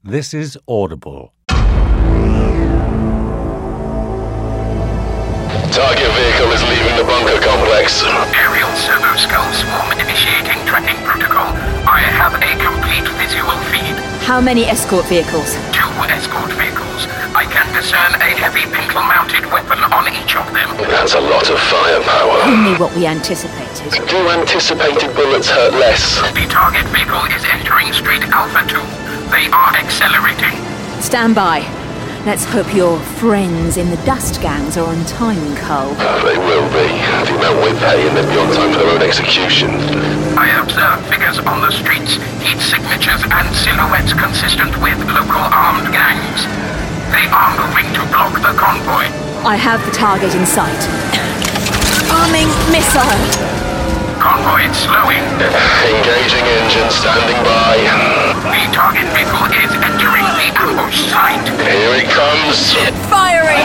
This is Audible. Target vehicle is leaving the bunker complex. Aerial servo skull swarm initiating tracking protocol. I have a complete visual feed. How many escort vehicles? 2 escort vehicles. I can discern a heavy pintle-mounted weapon on each of them. That's a lot of firepower. Only what we anticipated. Do anticipated bullets hurt less? The target vehicle is entering Street Alpha 2. They are accelerating. Stand by. Let's hope your friends in the dust gangs are on time, Cole. They will be. The amount we're paying, they'll be on time for their own execution. I observe figures on the streets, heat signatures and silhouettes consistent with local armed gangs. They are moving to block the convoy. I have the target in sight. Arming missile. Convoy slowing. Engaging engine, standing by. The target vehicle is entering the ambush site. Here it comes. Firing!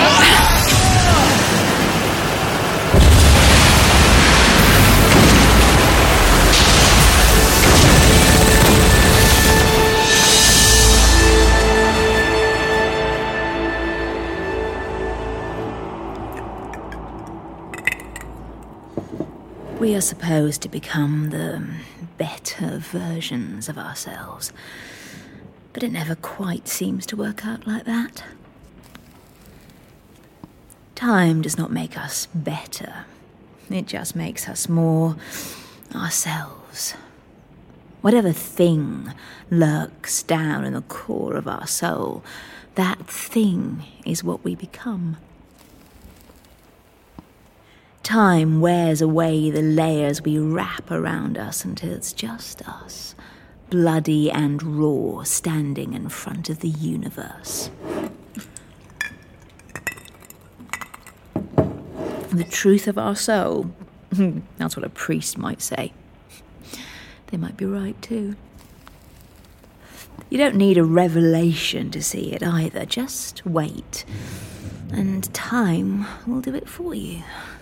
We are supposed to become the better versions of ourselves, but it never quite seems to work out like that. Time does not make us better. It just makes us more ourselves. Whatever thing lurks down in the core of our soul, that thing is what we become. Time wears away the layers we wrap around us until it's just us, bloody and raw, standing in front of the universe. The truth of our soul, that's what a priest might say. They might be right too. You don't need a revelation to see it either, just wait, and time will do it for you.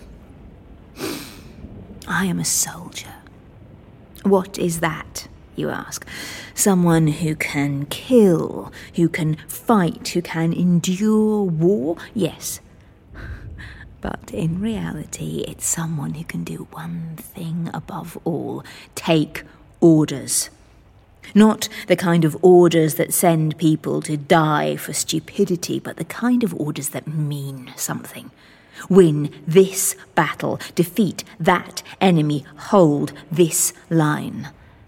I am a soldier. What is that, you ask? Someone who can kill, who can fight, who can endure war? Yes. But in reality, it's someone who can do one thing above all: take orders. Not the kind of orders that send people to die for stupidity, but the kind of orders that mean something. Win this battle, defeat that enemy, hold this line.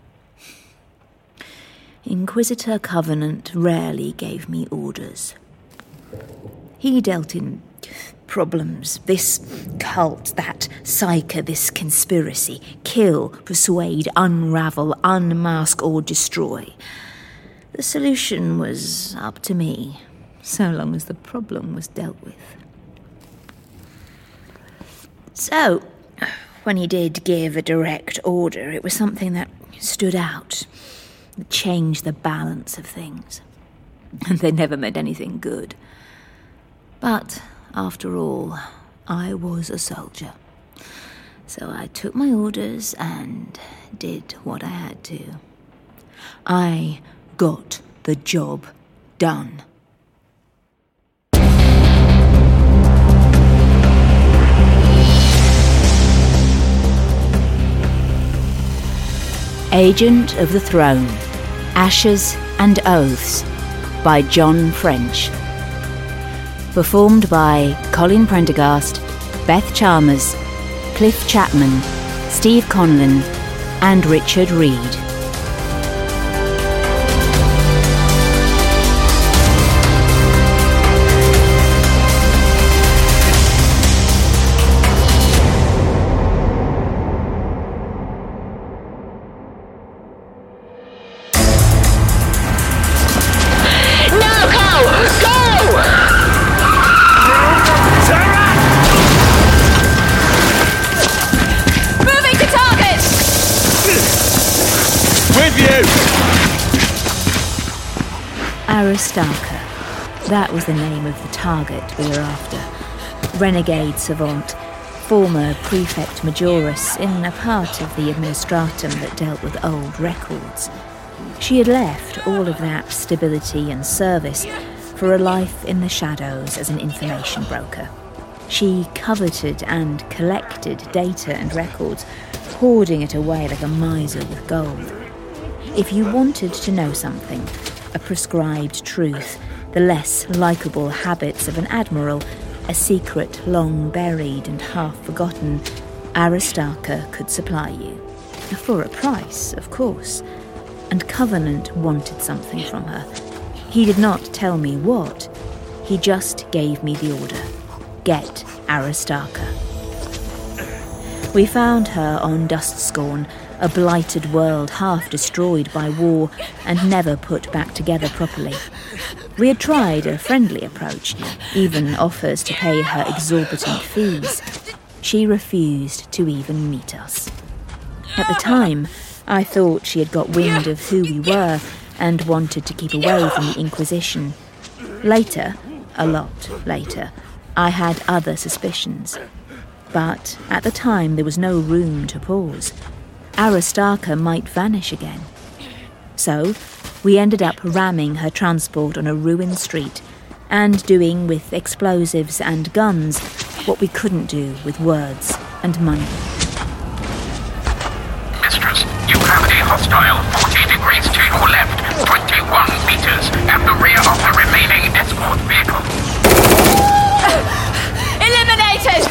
Inquisitor Covenant rarely gave me orders. He dealt in problems, this cult, that psyche, this conspiracy. Kill, persuade, unravel, unmask or destroy. The solution was up to me, so long as the problem was dealt with. So, when he did give a direct order, it was something that stood out, that changed the balance of things. And they never meant anything good. But, after all, I was a soldier. So I took my orders and did what I had to. I got the job done. Agent of the Throne, Ashes and Oaths by John French. Performed by Colin Prendergast, Beth Chalmers, Cliff Chapman, Steve Conlon and Richard Reed. Aristarca. That was the name of the target we were after. Renegade savant, former prefect majoris in a part of the administratum that dealt with old records. She had left all of that stability and service for a life in the shadows as an information broker. She coveted and collected data and records, hoarding it away like a miser with gold. If you wanted to know something, a prescribed truth, the less likeable habits of an admiral, a secret long buried and half forgotten, Aristarca could supply you. For a price, of course. And Covenant wanted something from her. He did not tell me what. He just gave me the order. Get Aristarca. We found her on Dustscorn, a blighted world half destroyed by war and never put back together properly. We had tried a friendly approach, even offers to pay her exorbitant fees. She refused to even meet us. At the time, I thought she had got wind of who we were and wanted to keep away from the Inquisition. Later, a lot later, I had other suspicions. But at the time there was no room to pause. Aristarca might vanish again. So, we ended up ramming her transport on a ruined street and doing with explosives and guns what we couldn't do with words and money. Mistress, you have a hostile 40 degrees to your left, 21 meters at the rear of the remaining escort vehicle. Eliminated!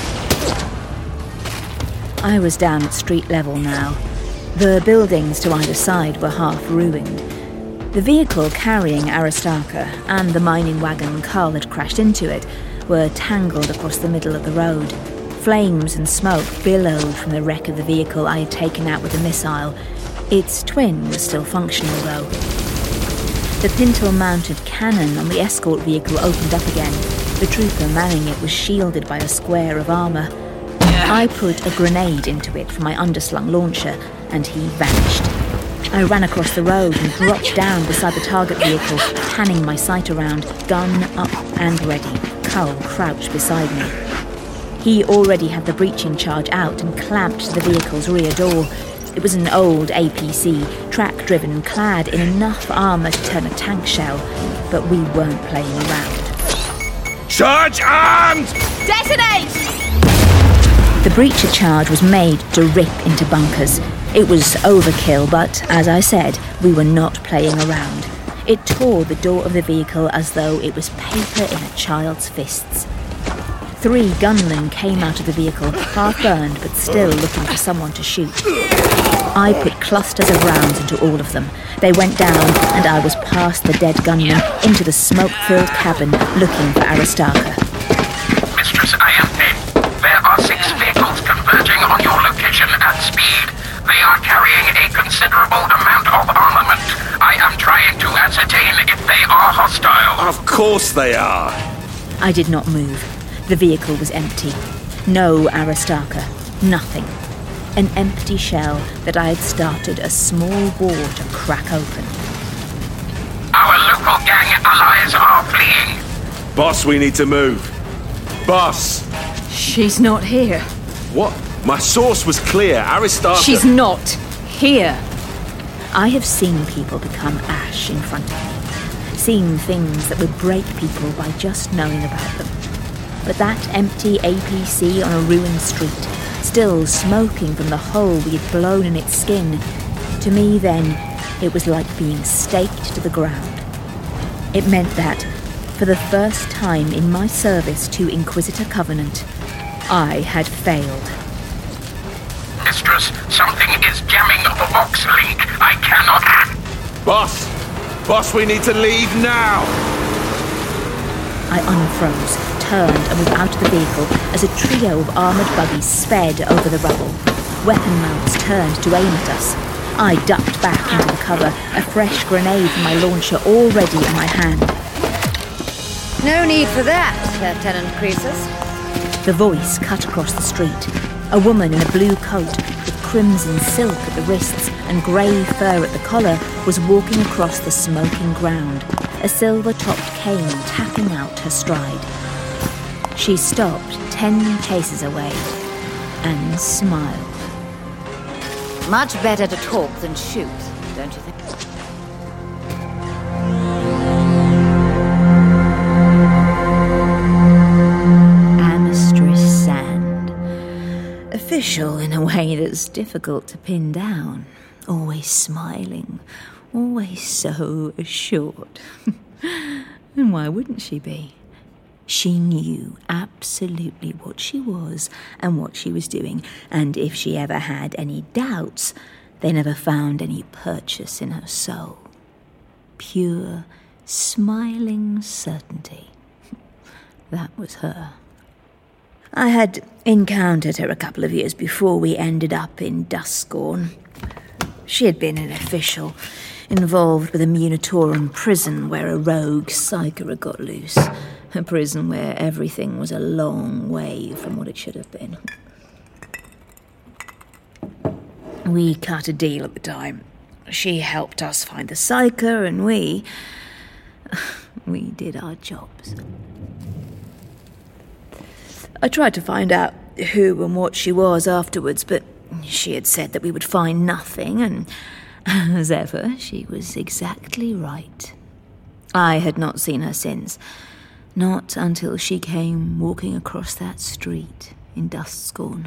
I was down at street level now. The buildings to either side were half ruined. The vehicle carrying Aristarca and the mining wagon Carl had crashed into it were tangled across the middle of the road. Flames and smoke billowed from the wreck of the vehicle I had taken out with a missile. Its twin was still functional, though. The pintle-mounted cannon on the escort vehicle opened up again. The trooper manning it was shielded by a square of armour. I put a grenade into it from my underslung launcher, and he vanished. I ran across the road and dropped down beside the target vehicle, panning my sight around, gun up and ready. Carl crouched beside me. He already had the breaching charge out and clamped to the vehicle's rear door. It was an old APC, track-driven, clad in enough armour to turn a tank shell, but we weren't playing around. Charge armed! Detonate! The breacher charge was made to rip into bunkers. It was overkill, but, as I said, we were not playing around. It tore the door of the vehicle as though it was paper in a child's fists. 3 gunmen came out of the vehicle, half-burned but still looking for someone to shoot. I put clusters of rounds into all of them. They went down, and I was past the dead gunmen into the smoke-filled cabin looking for Aristarca. Mistress, I am dead. There are 6 vehicles converging on your location at speed. They are carrying a considerable amount of armament. I am trying to ascertain if they are hostile. Of course they are. I did not move. The vehicle was empty. No Aristarca. Nothing. An empty shell that I had started a small war to crack open. Our local gang allies are fleeing. Boss, we need to move. Boss! She's not here. What? My source was clear. Aristarca... She's not here. I have seen people become ash in front of me. Seen things that would break people by just knowing about them. But that empty APC on a ruined street, still smoking from the hole we had blown in its skin, to me then, it was like being staked to the ground. It meant that, for the first time in my service to Inquisitor Covenant, I had failed. Mistress, something is jamming the box link. I cannot... Boss! Boss, we need to leave now! I unfroze, turned and was out of the vehicle as a trio of armoured buggies sped over the rubble. Weapon mounts turned to aim at us. I ducked back into the cover, a fresh grenade from my launcher already in my hand. No need for that, Lieutenant Croesus. The voice cut across the street. A woman in a blue coat with crimson silk at the wrists and grey fur at the collar was walking across the smoking ground, a silver-topped cane tapping out her stride. She stopped 10 paces away and smiled. Much better to talk than shoot, don't you think? official in a way that's difficult to pin down. Always smiling, always so assured. And why wouldn't she be? She knew absolutely what she was and what she was doing, and if she ever had any doubts, they never found any purchase in her soul. Pure, smiling certainty. That was her. I had encountered her a couple of years before we ended up in Duskscorn. She had been an official involved with a Munitorum prison where a rogue psyker got loose. A prison where everything was a long way from what it should have been. We cut a deal at the time. She helped us find the psyker, and we did our jobs. I tried to find out who and what she was afterwards, but she had said that we would find nothing, and as ever, she was exactly right. I had not seen her since, not until she came walking across that street in Duskscorn.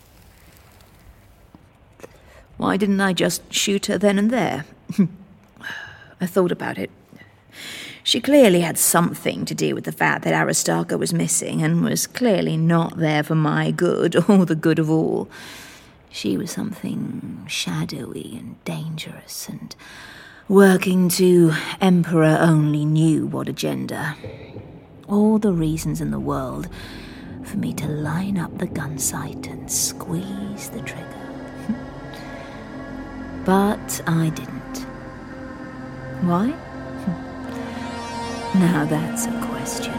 Why didn't I just shoot her then and there? I thought about it. She clearly had something to do with the fact that Aristarca was missing and was clearly not there for my good or the good of all. She was something shadowy and dangerous and working to Emperor only knew what agenda. All the reasons in the world for me to line up the gun sight and squeeze the trigger. But I didn't. Why? Now that's a question.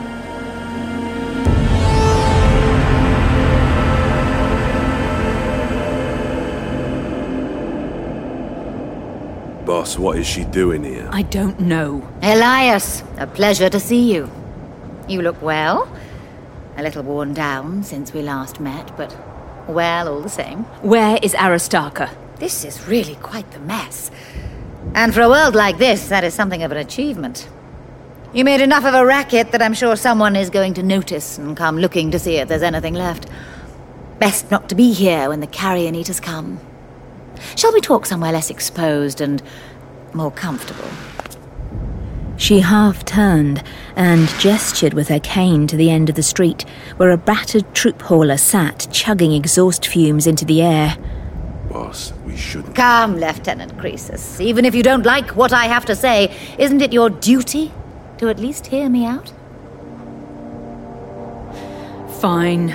Boss, what is she doing here? I don't know. Elias, a pleasure to see you. You look well. A little worn down since we last met, but well all the same. Where is Aristarca? This is really quite the mess. And for a world like this, that is something of an achievement. You made enough of a racket that I'm sure someone is going to notice and come looking to see if there's anything left. Best not to be here when the carrion eaters come. Shall we talk somewhere less exposed and more comfortable? She half turned and gestured with her cane to the end of the street, where a battered troop hauler sat, chugging exhaust fumes into the air. Boss, we shouldn't... Come, Lieutenant Croesus. Even if you don't like what I have to say, isn't it your duty to at least hear me out? Fine.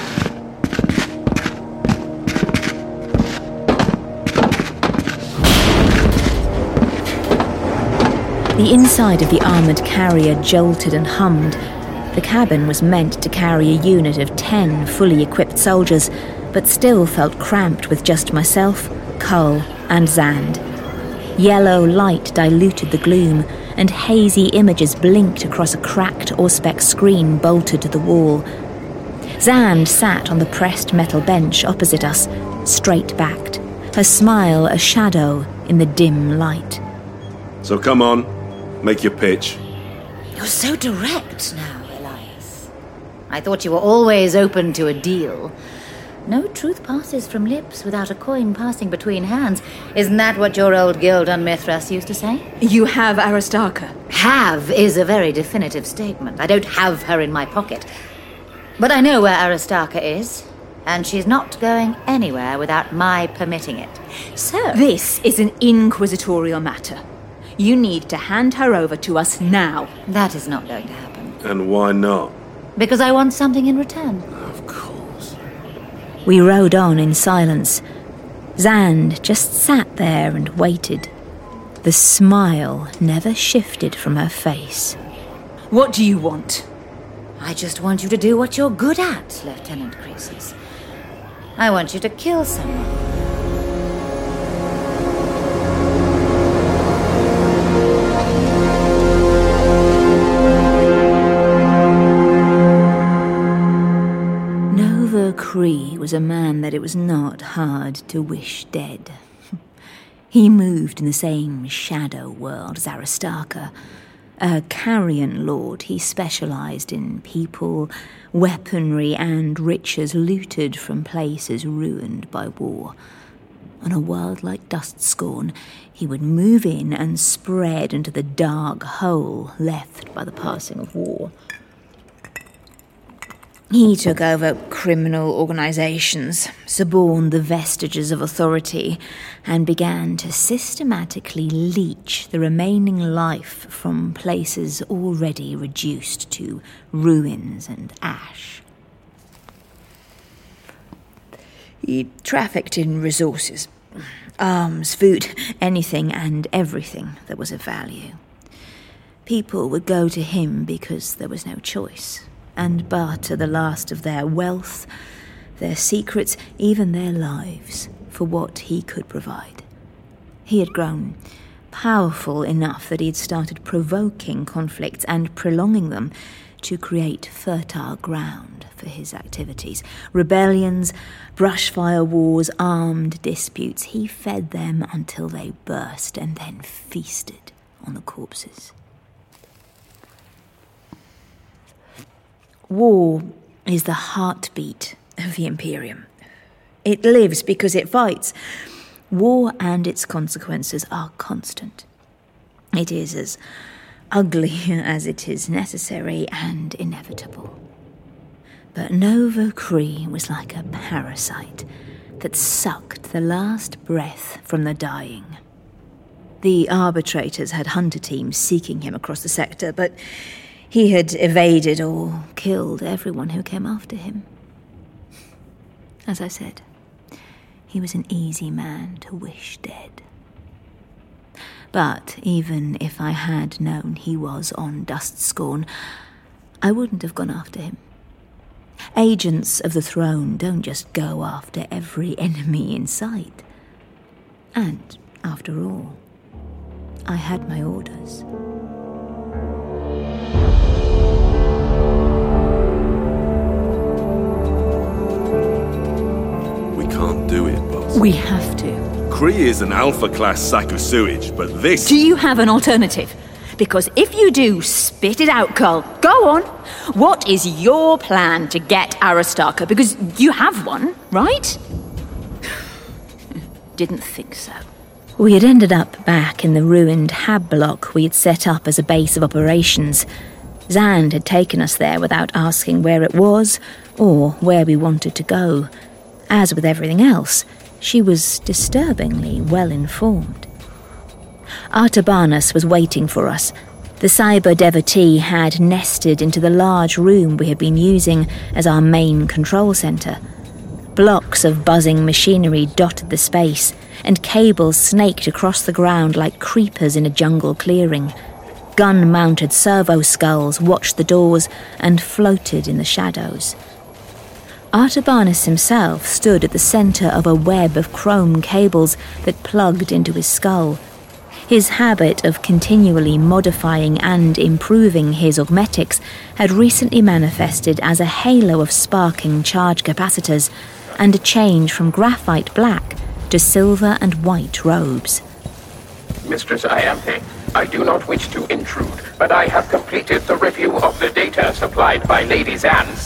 The inside of the armoured carrier jolted and hummed. The cabin was meant to carry a unit of 10 fully equipped soldiers, but still felt cramped with just myself, Cull, and Zand. Yellow light diluted the gloom, and hazy images blinked across a cracked Auspex screen bolted to the wall. Zand sat on the pressed metal bench opposite us, straight-backed, her smile a shadow in the dim light. So come on, make your pitch. You're so direct now, Elias. I thought you were always open to a deal. No truth passes from lips without a coin passing between hands. Isn't that what your old guild on Mithras used to say? You have Aristarca. Have is a very definitive statement. I don't have her in my pocket. But I know where Aristarca is, and she's not going anywhere without my permitting it. So... This is an inquisitorial matter. You need to hand her over to us now. That is not going to happen. And why not? Because I want something in return. Of course. We rode on in silence. Zand just sat there and waited. The smile never shifted from her face. What do you want? I just want you to do what you're good at, Lieutenant Croesus. I want you to kill someone. Cree was a man that it was not hard to wish dead. He moved in the same shadow world as Aristarca, A carrion lord, he specialised in people, weaponry and riches looted from places ruined by war. On a world like Dustscorn, he would move in and spread into the dark hole left by the passing of war. He took over criminal organisations, suborned the vestiges of authority, and began to systematically leech the remaining life from places already reduced to ruins and ash. He trafficked in resources, arms, food, anything and everything that was of value. People would go to him because there was no choice, and barter the last of their wealth, their secrets, even their lives, for what he could provide. He had grown powerful enough that he had started provoking conflicts and prolonging them to create fertile ground for his activities. Rebellions, brushfire wars, armed disputes. He fed them until they burst and then feasted on the corpses. War is the heartbeat of the Imperium. It lives because it fights. War and its consequences are constant. It is as ugly as it is necessary and inevitable. But Nova Cree was like a parasite that sucked the last breath from the dying. The arbitrators had hunter teams seeking him across the sector, but he had evaded or killed everyone who came after him. As I said, he was an easy man to wish dead. But even if I had known he was on Dustscorn, I wouldn't have gone after him. Agents of the throne don't just go after every enemy in sight. And, after all, I had my orders. We can't do it, boss. We have to. Kree is an alpha-class sack of sewage, but this... Do you have an alternative? Because if you do, spit it out, Carl. Go on. What is your plan to get Aristarca? Because you have one, right? Didn't think so. We had ended up back in the ruined hab block we had set up as a base of operations. Zand had taken us there without asking where it was or where we wanted to go. As with everything else, she was disturbingly well informed. Artabanus was waiting for us. The cyber devotee had nested into the large room we had been using as our main control centre. Blocks of buzzing machinery dotted the space, and cables snaked across the ground like creepers in a jungle clearing. Gun-mounted servo skulls watched the doors and floated in the shadows. Artabanus himself stood at the centre of a web of chrome cables that plugged into his skull. His habit of continually modifying and improving his augmetics had recently manifested as a halo of sparking charge capacitors and a change from graphite black to silver and white robes. Mistress Ianthe, I do not wish to intrude, but I have completed the review of the data supplied by Lady Zand.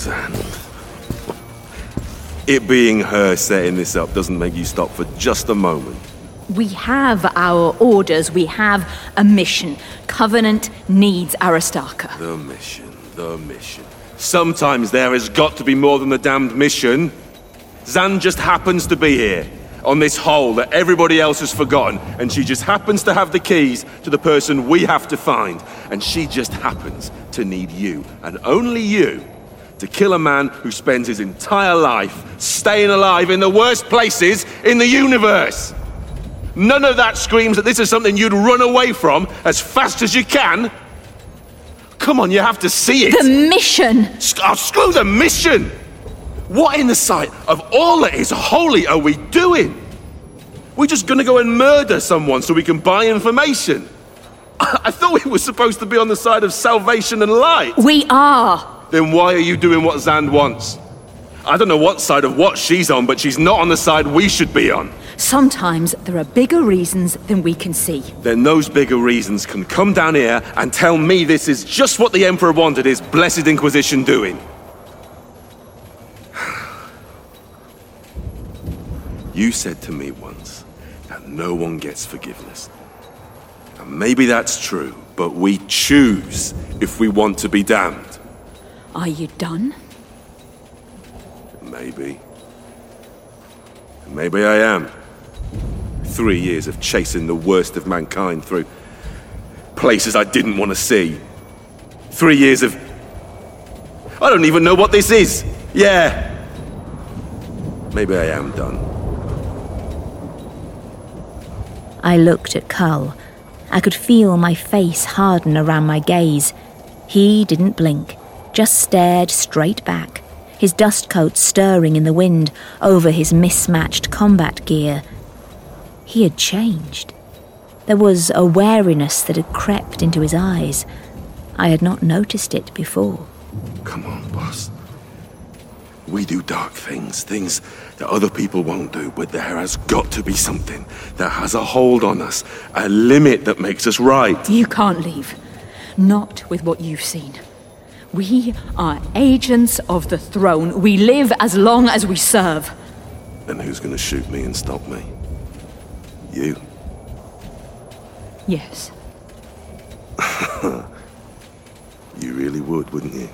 It being her setting this up doesn't make you stop for just a moment. We have our orders. We have a mission. Covenant needs Aristarca. The mission. Sometimes there has got to be more than the damned mission. Zand just happens to be here, on this hole that everybody else has forgotten, and she just happens to have the keys to the person we have to find, and she just happens to need you, and only you, to kill a man who spends his entire life staying alive in the worst places in the universe. None of that screams that this is something you'd run away from as fast as you can. Come on, you have to see it. The mission! Screw the mission! What in the sight of all that is holy are we doing? We're just gonna go and murder someone so we can buy information. I thought we were supposed to be on the side of salvation and light. We are. Then why are you doing what Zand wants? I don't know what side of what she's on, but she's not on the side we should be on. Sometimes there are bigger reasons than we can see. Then those bigger reasons can come down here and tell me this is just what the Emperor wanted his blessed Inquisition doing. You said to me once that no one gets forgiveness. And maybe that's true, but we choose if we want to be damned. Are you done? Maybe. Maybe I am. 3 years of chasing the worst of mankind through places I didn't want to see. 3 years of... I don't even know what this is. Yeah. Maybe I am done. I looked at Cull. I could feel my face harden around my gaze. He didn't blink, just stared straight back, his dust coat stirring in the wind over his mismatched combat gear. He had changed. There was a wariness that had crept into his eyes. I had not noticed it before. Come on, boss. We do dark things that other people won't do, but there has got to be something that has a hold on us, a limit that makes us right. You can't leave. Not with what you've seen. We are agents of the throne. We live as long as we serve. And who's going to shoot me and stop me? You? Yes. You really would, wouldn't you?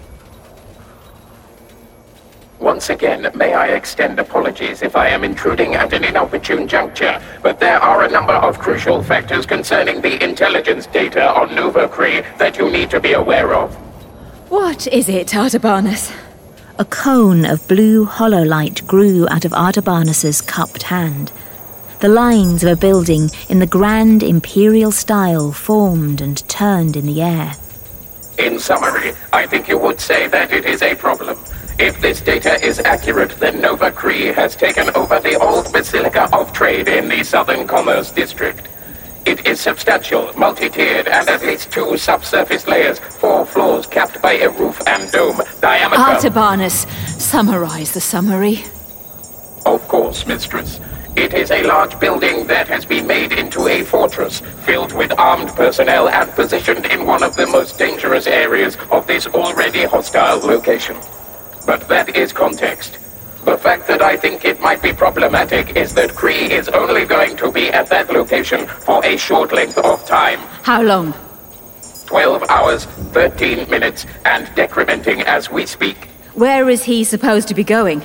Once again, may I extend apologies if I am intruding at an inopportune juncture, but there are a number of crucial factors concerning the intelligence data on Nova Cree that you need to be aware of. What is it, Artabanus? A cone of blue hololight grew out of Artabanus's cupped hand. The lines of a building in the grand imperial style formed and turned in the air. In summary, I think you would say that it is a problem. If this data is accurate, then Nova Cree has taken over the old Basilica of Trade in the Southern Commerce District. It is substantial, multi-tiered, and at least 2 subsurface layers, 4 floors capped by a roof and dome, diameter... Artabanus, summarize the summary. Of course, mistress. It is a large building that has been made into a fortress, filled with armed personnel and positioned in one of the most dangerous areas of this already hostile location. But that is context. The fact that I think it might be problematic is that Cree is only going to be at that location for a short length of time. How long? 12 hours, 13 minutes, and decrementing as we speak. Where is he supposed to be going?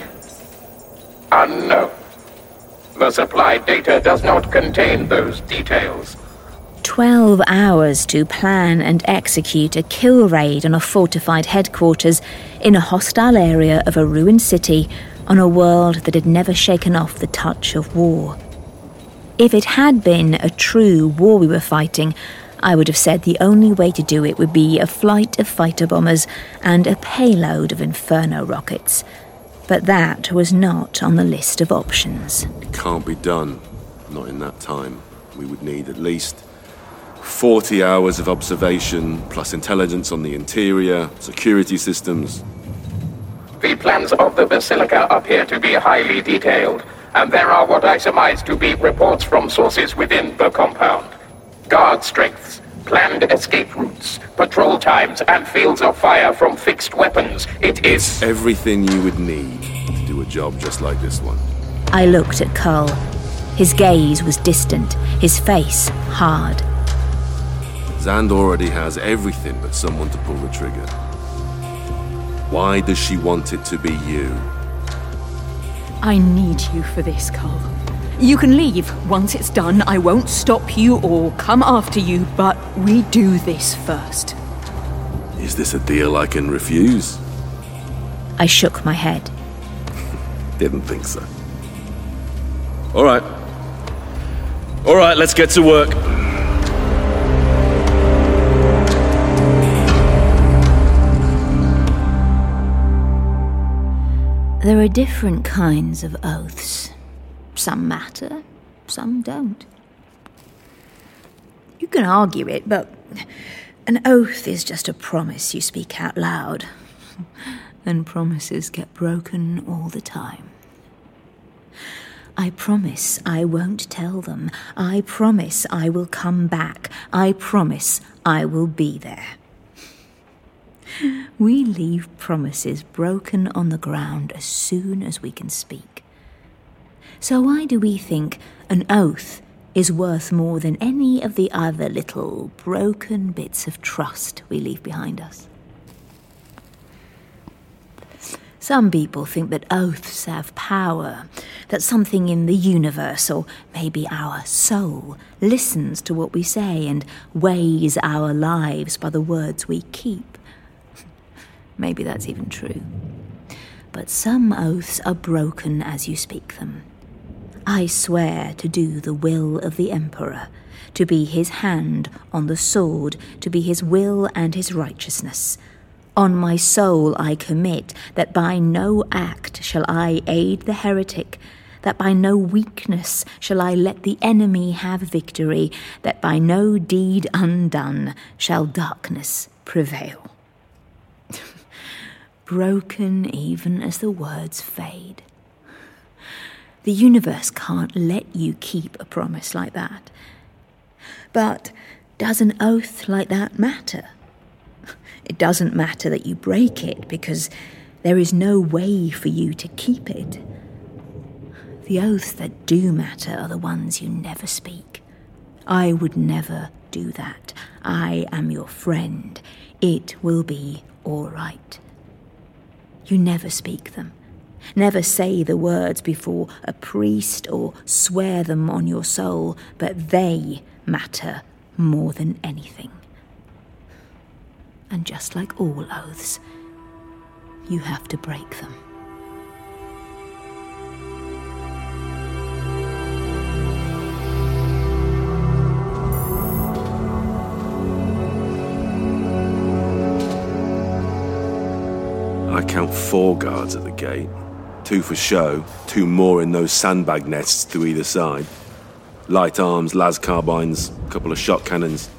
Unknown. The supplied data does not contain those details. 12 hours to plan and execute a kill raid on a fortified headquarters in a hostile area of a ruined city on a world that had never shaken off the touch of war. If it had been a true war we were fighting, I would have said the only way to do it would be a flight of fighter bombers and a payload of Inferno rockets. But that was not on the list of options. It can't be done. Not in that time. We would need at least 40 hours of observation, plus intelligence on the interior, security systems. The plans of the Basilica appear to be highly detailed, and there are what I surmise to be reports from sources within the compound. Guard strengths, planned escape routes, patrol times, and fields of fire from fixed weapons. It is everything you would need to do a job just like this one. I looked at Cull. His gaze was distant, his face hard. Zand already has everything but someone to pull the trigger. Why does she want it to be you? I need you for this, Cull. You can leave. Once it's done, I won't stop you or come after you, but we do this first. Is this a deal I can refuse? I shook my head. Didn't think so. All right. All right, let's get to work. There are different kinds of oaths. Some matter, some don't. You can argue it, but an oath is just a promise you speak out loud. And promises get broken all the time. I promise I won't tell them. I promise I will come back. I promise I will be there. We leave promises broken on the ground as soon as we can speak. So why do we think an oath is worth more than any of the other little broken bits of trust we leave behind us? Some people think that oaths have power, that something in the universe, or maybe our soul, listens to what we say and weighs our lives by the words we keep. Maybe that's even true. But some oaths are broken as you speak them. I swear to do the will of the Emperor, to be his hand on the sword, to be his will and his righteousness. On my soul I commit that by no act shall I aid the heretic, that by no weakness shall I let the enemy have victory, that by no deed undone shall darkness prevail. Broken even as the words fade. The universe can't let you keep a promise like that. But does an oath like that matter? It doesn't matter that you break it because there is no way for you to keep it. The oaths that do matter are the ones you never speak. I would never do that. I am your friend. It will be all right. You never speak them. Never say the words before a priest or swear them on your soul, but they matter more than anything. And just like all oaths, you have to break them. I count 4 guards at the gate. 2 for show, 2 more in those sandbag nests to either side. Light arms, las carbines, a couple of shot cannons.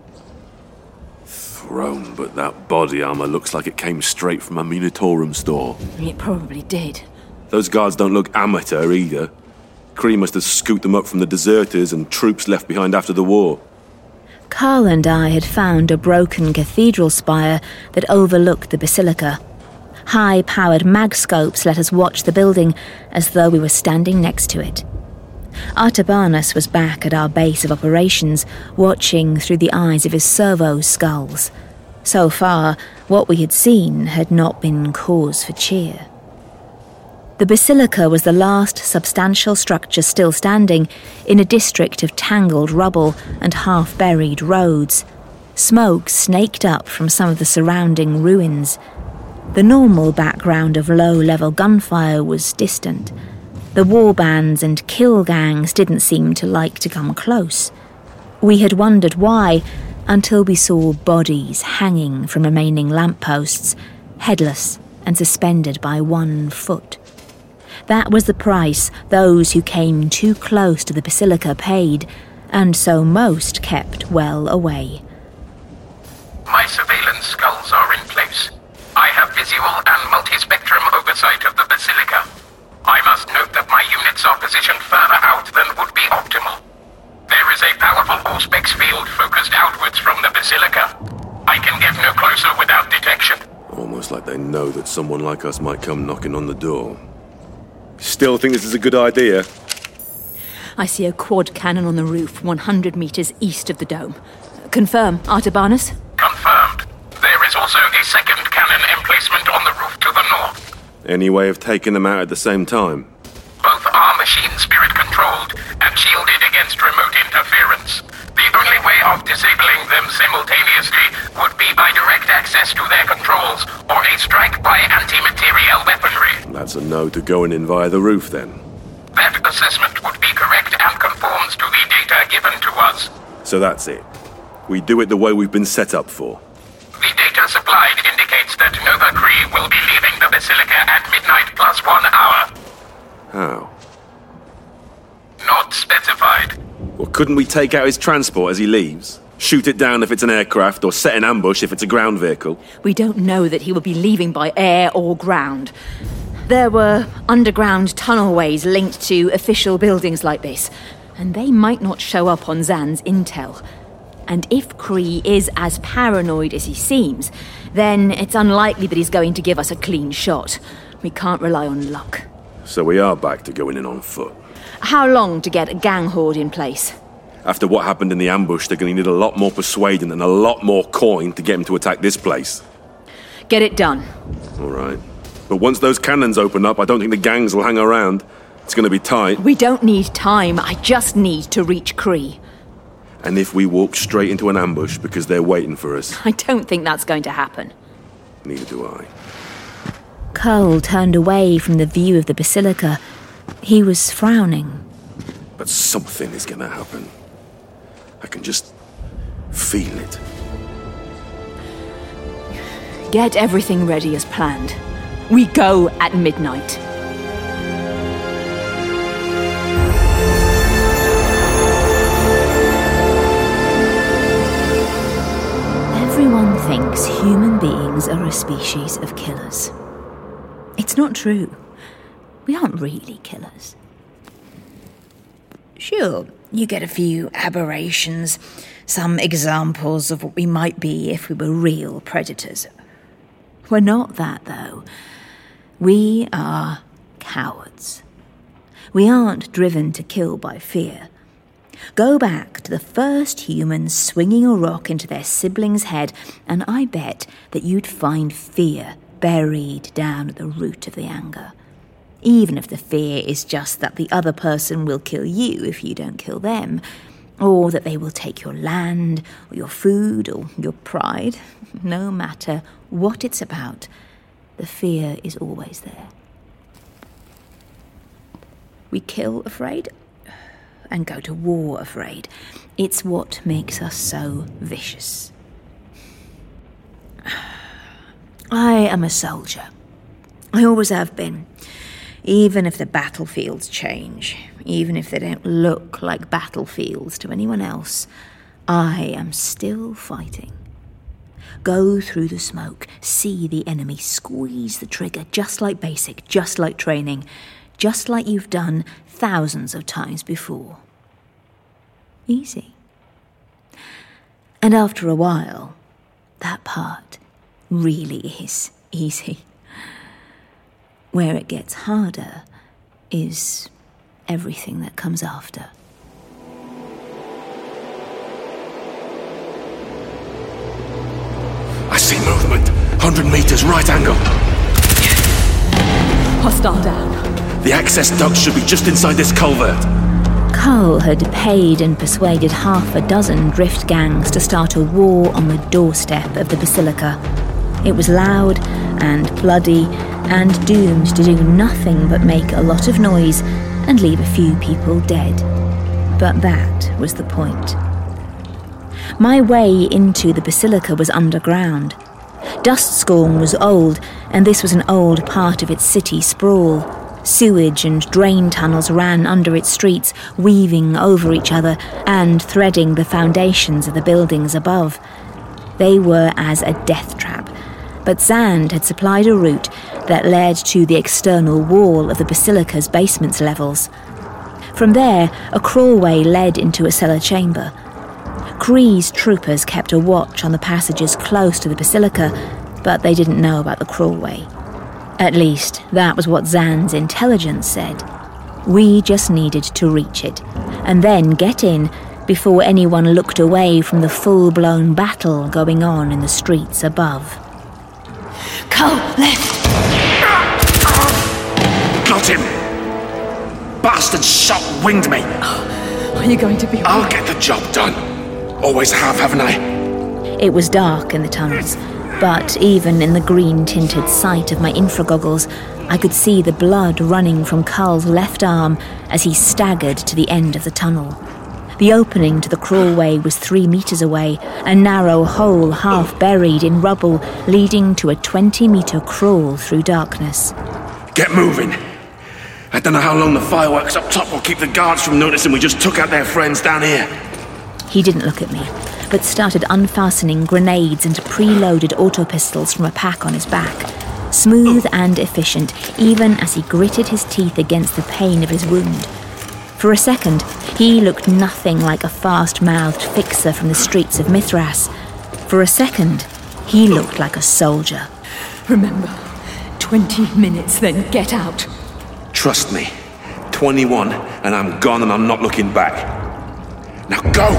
Throne, but that body armor looks like it came straight from a Munitorum store. It probably did. Those guards don't look amateur either. Kree must have scooped them up from the deserters and troops left behind after the war. Carl and I had found a broken cathedral spire that overlooked the basilica. High-powered magscopes let us watch the building as though we were standing next to it. Artabanus was back at our base of operations, watching through the eyes of his servo skulls. So far, what we had seen had not been cause for cheer. The basilica was the last substantial structure still standing in a district of tangled rubble and half-buried roads. Smoke snaked up from some of the surrounding ruins. The normal background of low-level gunfire was distant. The war bands and kill gangs didn't seem to like to come close. We had wondered why, until we saw bodies hanging from remaining lampposts, headless and suspended by 1 foot. That was the price those who came too close to the basilica paid, and so most kept well away. My surveillance skulls are in place. I have visual and multi-spectrum oversight of the basilica. I must note that my units are positioned further out than would be optimal. There is a powerful Auspex field focused outwards from the basilica. I can get no closer without detection. Almost like they know that someone like us might come knocking on the door. Still think this is a good idea? I see a quad cannon on the roof 100 meters east of the dome. Confirm, Artabanus? Confirmed. There is also a second cannon emplacement on the roof to the north. Any way of taking them out at the same time? Both are machine spirit controlled and shielded against remote interference. The only way of disabling them simultaneously would be by direct access to their controls or a strike by anti-materiel weaponry. That's a no to going in via the roof then. That assessment would be correct and conforms to the data given to us. So that's it. We do it the way we've been set up for. The data supplied indicates that Nova Kree will be leaving the Basilica at midnight plus 1 hour. How? Not specified. Well, couldn't we take out his transport as he leaves? Shoot it down if it's an aircraft, or set an ambush if it's a ground vehicle. We don't know that he will be leaving by air or ground. There were underground tunnelways linked to official buildings like this, and they might not show up on Zan's intel. And if Kree is as paranoid as he seems, then it's unlikely that he's going to give us a clean shot. We can't rely on luck. So we are back to going in on foot. How long to get a gang horde in place? After what happened in the ambush, they're going to need a lot more persuading and a lot more coin to get them to attack this place. Get it done. All right. But once those cannons open up, I don't think the gangs will hang around. It's going to be tight. We don't need time. I just need to reach Kree. And if we walk straight into an ambush because they're waiting for us? I don't think that's going to happen. Neither do I. Kull turned away from the view of the basilica. He was frowning. But something is going to happen. I can just feel it. Get everything ready as planned. We go at midnight. Everyone thinks human beings are a species of killers. It's not true. We aren't really killers. Sure, you get a few aberrations, some examples of what we might be if we were real predators. We're not that, though. We are cowards. We aren't driven to kill by fear. Go back to the first humans swinging a rock into their sibling's head, and I bet that you'd find fear buried down at the root of the anger. Even if the fear is just that the other person will kill you if you don't kill them, or that they will take your land, or your food, or your pride. No matter what it's about, the fear is always there. We kill afraid, and go to war afraid. It's what makes us so vicious. I am a soldier. I always have been. Even if the battlefields change, even if they don't look like battlefields to anyone else, I am still fighting. Go through the smoke, see the enemy, squeeze the trigger, just like basic, just like training, just like you've done thousands of times before. Easy. And after a while, that part really is easy. Where it gets harder is everything that comes after. I see movement. 100 meters, right angle. Hostile down. The access duct should be just inside this culvert. Kull had paid and persuaded half a dozen drift gangs to start a war on the doorstep of the basilica. It was loud and bloody and doomed to do nothing but make a lot of noise and leave a few people dead. But that was the point. My way into the basilica was underground. Dustscorn was old, and this was an old part of its city sprawl. Sewage and drain tunnels ran under its streets, weaving over each other and threading the foundations of the buildings above. They were as a death trap, but Zand had supplied a route that led to the external wall of the basilica's basement levels. From there, a crawlway led into a cellar chamber. Kree's troopers kept a watch on the passages close to the basilica, but they didn't know about the crawlway. At least, that was what Zan's intelligence said. We just needed to reach it, and then get in before anyone looked away from the full-blown battle going on in the streets above. Kull, left! Got him! Bastard shot winged me! Are you going to be... I'll get the job done. Always have, haven't I? It was dark in the tunnels, but even in the green-tinted sight of my infragoggles, I could see the blood running from Kull's left arm as he staggered to the end of the tunnel. The opening to the crawlway was 3 meters away, a narrow hole half buried in rubble, leading to a 20-meter crawl through darkness. Get moving. I don't know how long the fireworks up top will keep the guards from noticing we just took out their friends down here. He didn't look at me, but started unfastening grenades and preloaded autopistols from a pack on his back. Smooth and efficient, even as he gritted his teeth against the pain of his wound. For a second, he looked nothing like a fast-mouthed fixer from the streets of Mithras. For a second, he looked like a soldier. Remember, 20 minutes, then get out. Trust me. 21, and I'm gone, and I'm not looking back. Now go!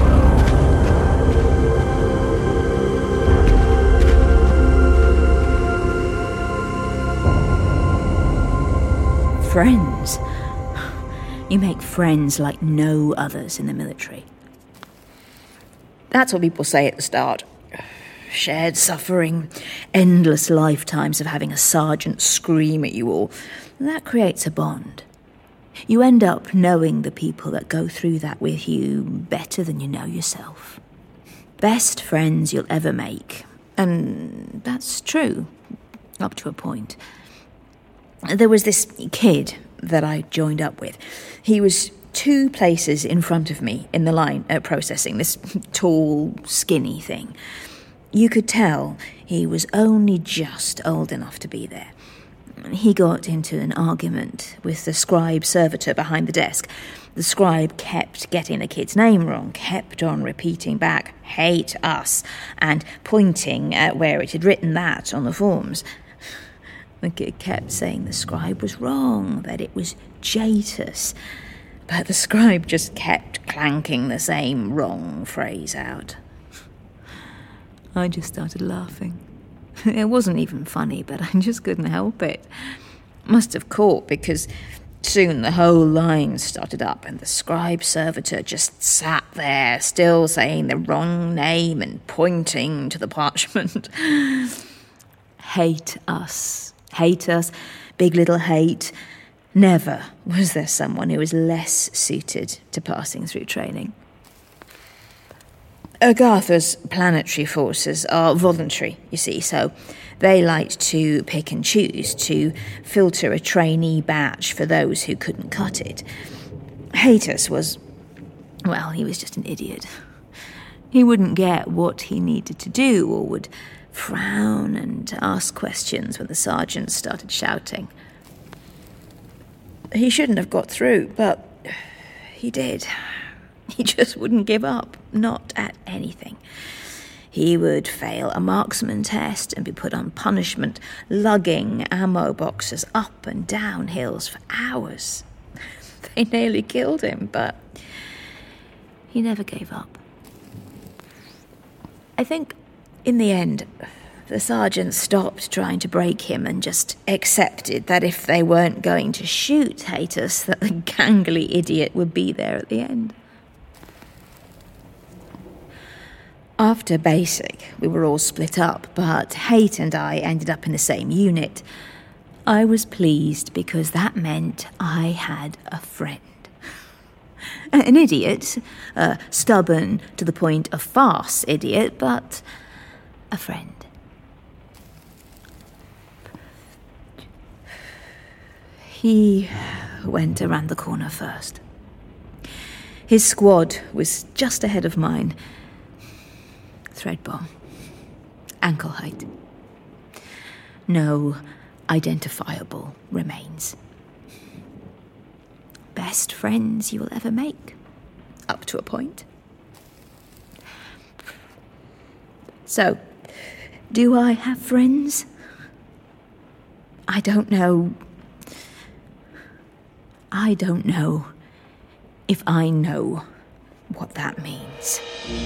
Friends. You make friends like no others in the military. That's what people say at the start. Shared suffering, endless lifetimes of having a sergeant scream at you all. That creates a bond. You end up knowing the people that go through that with you better than you know yourself. Best friends you'll ever make. And that's true, up to a point. There was this kid that I joined up with. He was 2 places in front of me in the line processing, this tall, skinny thing. You could tell he was only just old enough to be there. He got into an argument with the scribe servitor behind the desk. The scribe kept getting the kid's name wrong, kept on repeating back, "hate us," and pointing at where it had written that on the forms. The kid kept saying the scribe was wrong, that it was Jaitus. But the scribe just kept clanking the same wrong phrase out. I just started laughing. It wasn't even funny, but I just couldn't help it. Must have caught, because soon the whole line started up and the scribe servitor just sat there, still saying the wrong name and pointing to the parchment. Hate us. Hate us. Big little hate. Never was there someone who was less suited to passing through training. Agartha's planetary forces are voluntary, you see, so they liked to pick and choose, to filter a trainee batch for those who couldn't cut it. Hatus was, well, he was just an idiot. He wouldn't get what he needed to do, or would frown and ask questions when the sergeant started shouting. He shouldn't have got through, but he did. He just wouldn't give up, not at anything. He would fail a marksman test and be put on punishment, lugging ammo boxes up and down hills for hours. They nearly killed him, but he never gave up. I think, in the end, the sergeant stopped trying to break him and just accepted that if they weren't going to shoot Hatus, that the gangly idiot would be there at the end. After basic, we were all split up, but Hate and I ended up in the same unit. I was pleased because that meant I had a friend. An idiot, a stubborn to the point of farce idiot, but a friend. He went around the corner first. His squad was just ahead of mine. Thread bomb. Ankle height. No identifiable remains. Best friends you will ever make. Up to a point. So, do I have friends? I don't know. I don't know if I know what that means.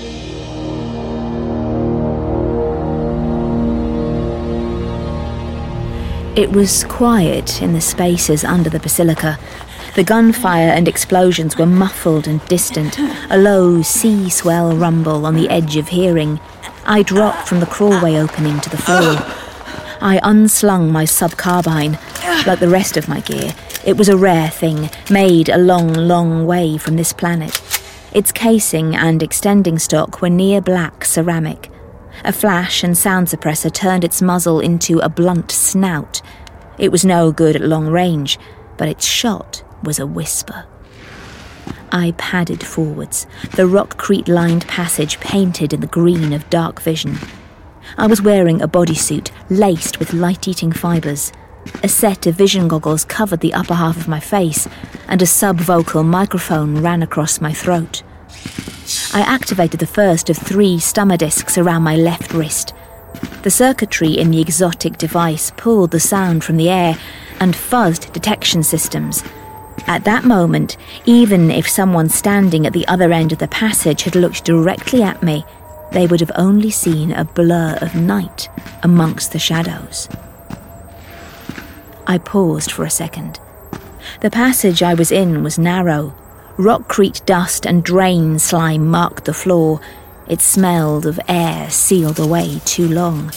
It was quiet in the spaces under the basilica. The gunfire and explosions were muffled and distant, a low sea swell rumble on the edge of hearing. I dropped from the crawlway opening to the floor. I unslung my sub-carbine. Like the rest of my gear, it was a rare thing, made a long, long way from this planet. Its casing and extending stock were near black ceramic. A flash and sound suppressor turned its muzzle into a blunt snout. It was no good at long range, but its shot was a whisper. I padded forwards, the rockcrete-lined passage painted in the green of dark vision. I was wearing a bodysuit laced with light-eating fibres. A set of vision goggles covered the upper half of my face, and a subvocal microphone ran across my throat. I activated the first of 3 stummer discs around my left wrist. The circuitry in the exotic device pulled the sound from the air and fuzzed detection systems. At that moment, even if someone standing at the other end of the passage had looked directly at me, they would have only seen a blur of night amongst the shadows. I paused for a second. The passage I was in was narrow. Rockcrete dust and drain slime marked the floor. It smelled of air sealed away too long.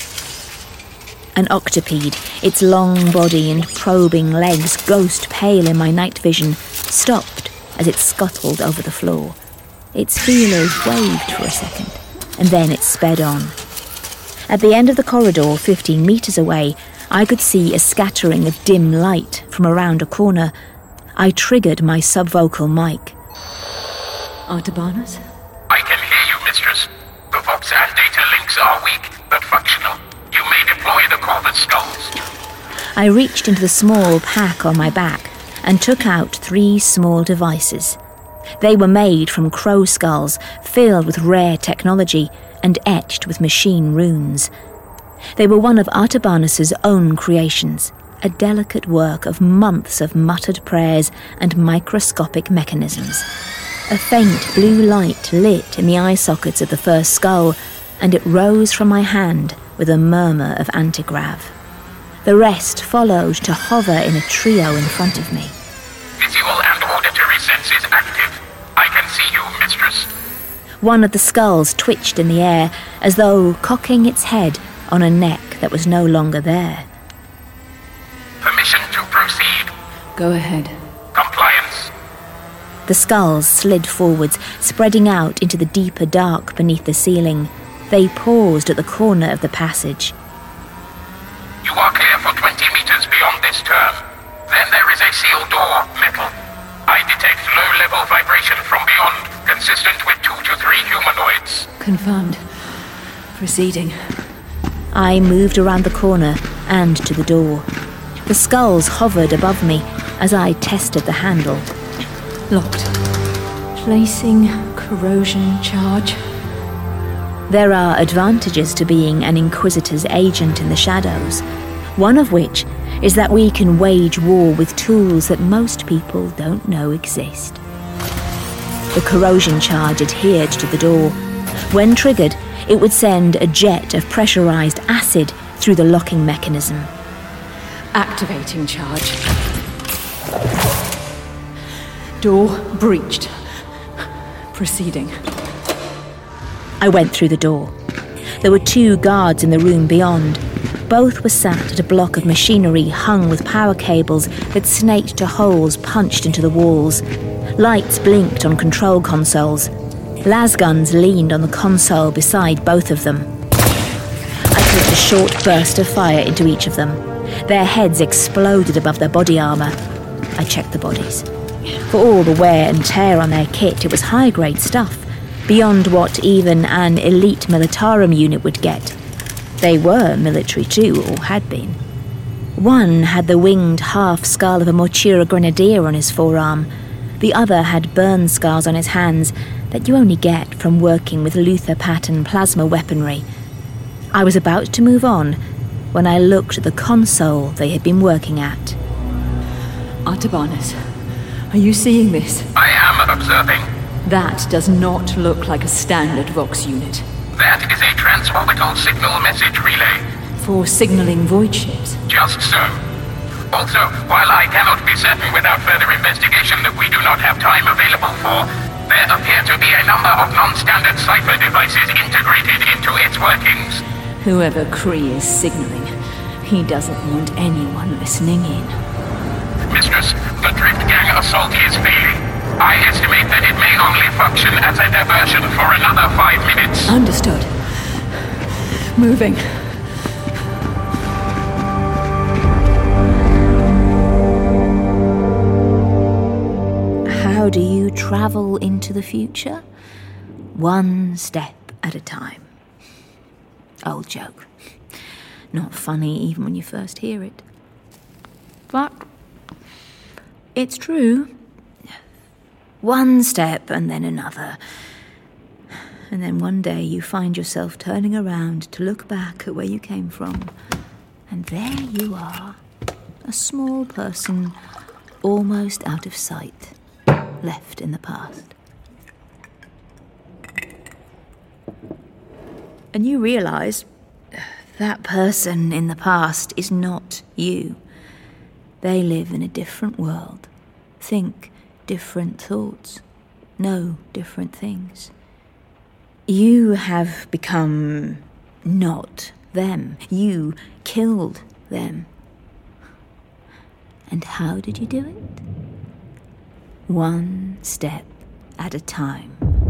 An octopede, its long body and probing legs ghost pale in my night vision, stopped as it scuttled over the floor. Its feelers waved for a second, and then it sped on. At the end of the corridor, 15 metres away, I could see a scattering of dim light from around a corner. I triggered my subvocal mic. Artabanus? I can hear you, mistress. The Voxan data links are weak, but functional. You may deploy the Corvus skulls. I reached into the small pack on my back and took out 3 small devices. They were made from crow skulls, filled with rare technology and etched with machine runes. They were one of Artabanus's own creations, a delicate work of months of muttered prayers and microscopic mechanisms. A faint blue light lit in the eye sockets of the first skull, and it rose from my hand with a murmur of antigrav. The rest followed to hover in a trio in front of me. Visual and auditory senses active. I can see you, mistress. One of the skulls twitched in the air, as though cocking its head on a neck that was no longer there. Permission to proceed. Go ahead. Compliance. The skulls slid forwards, spreading out into the deeper dark beneath the ceiling. They paused at the corner of the passage. You are clear for 20 meters beyond this turn. Then there is a sealed door, metal. I detect low-level vibration from beyond, consistent with 2 to 3 humanoids. Confirmed. Proceeding. I moved around the corner and to the door. The skulls hovered above me as I tested the handle. Locked. Placing corrosion charge. There are advantages to being an Inquisitor's agent in the shadows, one of which is that we can wage war with tools that most people don't know exist. The corrosion charge adhered to the door. When triggered, it would send a jet of pressurized acid through the locking mechanism. Activating charge. Door breached. Proceeding. I went through the door. There were 2 guards in the room beyond. Both were sat at a block of machinery hung with power cables that snaked to holes punched into the walls. Lights blinked on control consoles. Lasguns leaned on the console beside both of them. I clipped a short burst of fire into each of them. Their heads exploded above their body armour. I checked the bodies. For all the wear and tear on their kit, it was high-grade stuff, beyond what even an elite militarum unit would get. They were military too, or had been. One had the winged half-skull of a Mortura grenadier on his forearm. The other had burn scars on his hands that you only get from working with Luther-pattern plasma weaponry. I was about to move on when I looked at the console they had been working at. Artabanus, are you seeing this? I am observing. That does not look like a standard Vox unit. That is a transorbital signal message relay. For signaling void ships. Just so. Also, while I cannot be certain without further investigation that we do not have time available for, there appear to be a number of non-standard cipher devices integrated into its workings. Whoever Kree is signaling, he doesn't want anyone listening in. Mistress, the Drift Gang assault is failing. I estimate that it may only function as a diversion for another 5 minutes. Understood. Moving. How How do you travel into the future? One step at a time. Old joke. Not funny even when you first hear it. But it's true. One step and then another. And then one day you find yourself turning around to look back at where you came from. And there you are, a small person, almost out of sight, left in the past. And you realise that person in the past is not you. They live in a different world, think different thoughts, know different things. You have become not them. You killed them. And how did you do it? One step at a time.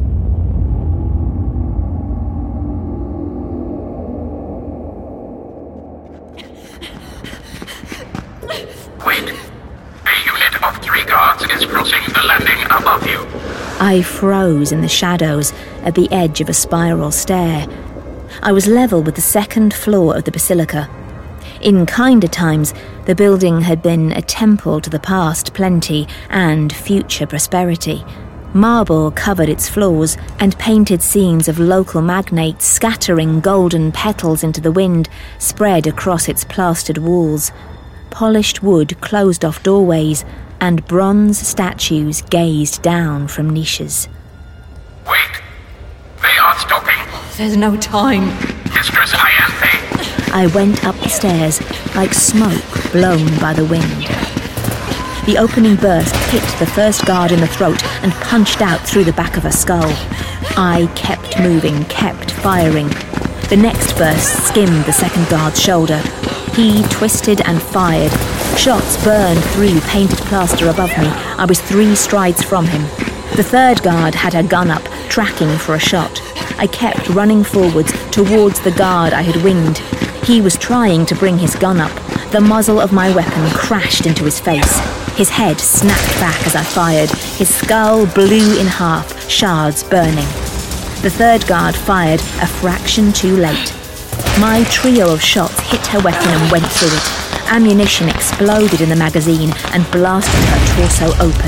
Wait. A unit of 3 guards is crossing the landing above you. I froze in the shadows at the edge of a spiral stair. I was level with the second floor of the basilica. In kinder times, the building had been a temple to the past plenty and future prosperity. Marble covered its floors, and painted scenes of local magnates scattering golden petals into the wind spread across its plastered walls. Polished wood closed off doorways, and bronze statues gazed down from niches. Wait. They are stopping. There's no time. Mistress Ianthe. I went up the stairs like smoke blown by the wind. The opening burst hit the first guard in the throat and punched out through the back of her skull. I kept moving, kept firing. The next burst skimmed the second guard's shoulder. He twisted and fired. Shots burned through painted plaster above me. I was 3 strides from him. The third guard had her gun up, tracking for a shot. I kept running forwards towards the guard I had winged. He was trying to bring his gun up. The muzzle of my weapon crashed into his face. His head snapped back as I fired. His skull blew in half, shards burning. The third guard fired a fraction too late. My trio of shots hit her weapon and went through it. Ammunition exploded in the magazine and blasted her torso open.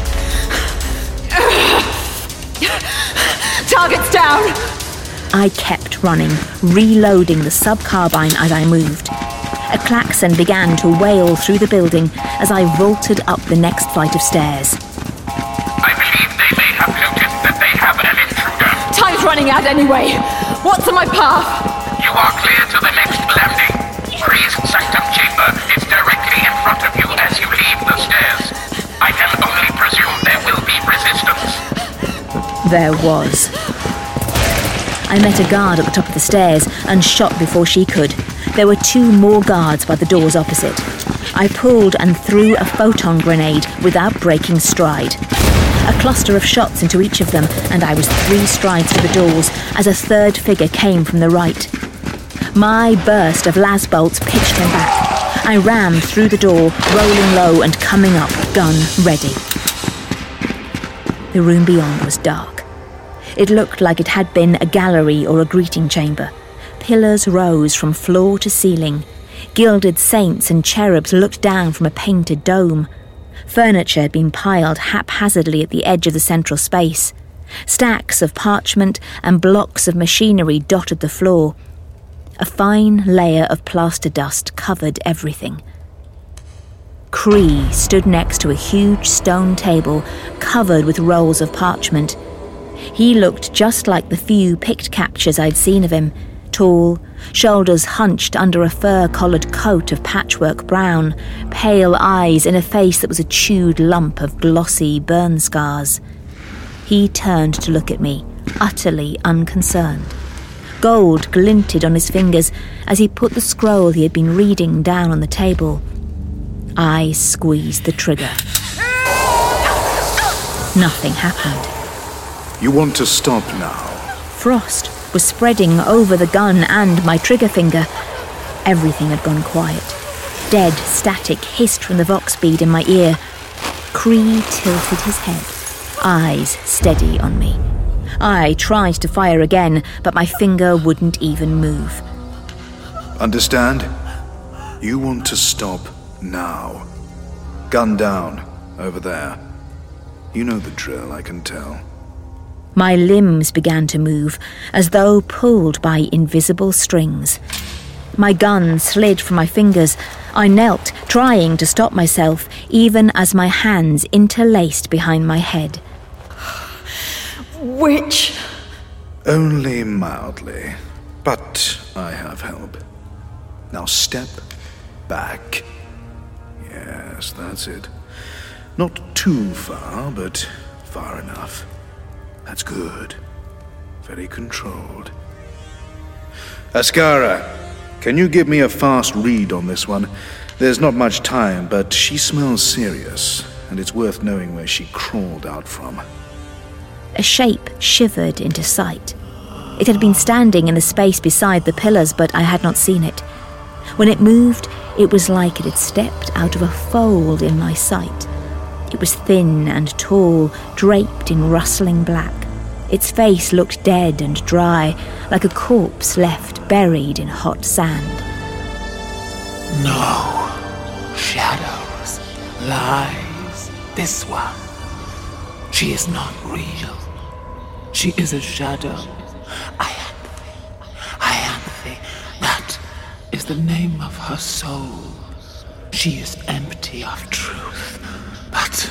Target's down! I kept running, reloading the sub-carbine as I moved. A klaxon began to wail through the building as I vaulted up the next flight of stairs. I believe they may have noticed that they have an intruder. Time's running out anyway. What's on my path? You are clear to the next landing. Freeze Sanctum Chamber is directly in front of you as you leave the stairs. I can only presume there will be resistance. There was. I met a guard at the top of the stairs and shot before she could. There were 2 more guards by the doors opposite. I pulled and threw a photon grenade without breaking stride. A cluster of shots into each of them, and I was 3 strides to the doors as a third figure came from the right. My burst of las bolts pitched him back. I rammed through the door, rolling low and coming up, gun ready. The room beyond was dark. It looked like it had been a gallery or a greeting chamber. Pillars rose from floor to ceiling. Gilded saints and cherubs looked down from a painted dome. Furniture had been piled haphazardly at the edge of the central space. Stacks of parchment and blocks of machinery dotted the floor. A fine layer of plaster dust covered everything. Cree stood next to a huge stone table covered with rolls of parchment. He looked just like the few picked captures I'd seen of him. Tall, shoulders hunched under a fur-collared coat of patchwork brown, pale eyes in a face that was a chewed lump of glossy burn scars. He turned to look at me, utterly unconcerned. Gold glinted on his fingers as he put the scroll he had been reading down on the table. I squeezed the trigger. Nothing happened. You want to stop now? Frost was spreading over the gun and my trigger finger. Everything had gone quiet. Dead static hissed from the vox bead in my ear. Cree tilted his head. eyes steady on me. I tried to fire again, but my finger wouldn't even move. Understand? You want to stop now. Gun down, over there. You know the drill, I can tell. My limbs began to move, as though pulled by invisible strings. My gun slid from my fingers. I knelt, trying to stop myself, even as my hands interlaced behind my head. Witch! Only mildly, but I have help. Now step back. Yes, that's it. Not too far, but far enough. That's good. Very controlled. Ascara, can you give me a fast read on this one? There's not much time, but she smells serious, and it's worth knowing where she crawled out from. A shape shivered into sight. It had been standing in the space beside the pillars, but I had not seen it. When it moved, it was like it had stepped out of a fold in my sight. It was thin and tall, draped in rustling black. Its face looked dead and dry, like a corpse left buried in hot sand. No. Shadows. Lies. This one. She is not real. She is a shadow. Ianthe. That is the name of her soul. She is empty of truth. But...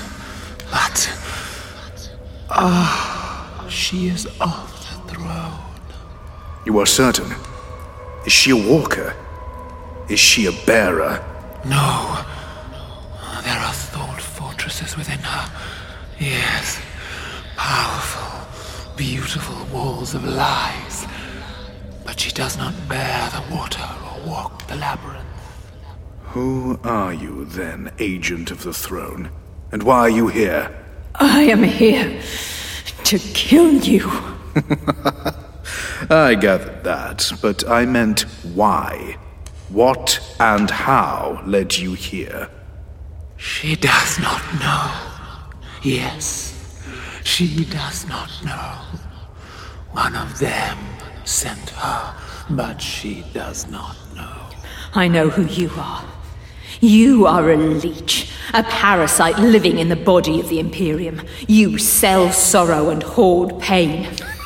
she is of the throne. You are certain? Is she a walker? Is she a bearer? No. There are thought fortresses within her. Yes. Powerful, beautiful walls of lies. But she does not bear the water or walk the labyrinth. Who are you, then, agent of the throne? And why are you here? I am here to kill you. I gathered that, but I meant why. What and how led you here? She does not know. Yes, she does not know. One of them sent her, but she does not know. I know who you are. You are a leech, a parasite living in the body of the Imperium. You sell sorrow and hoard pain.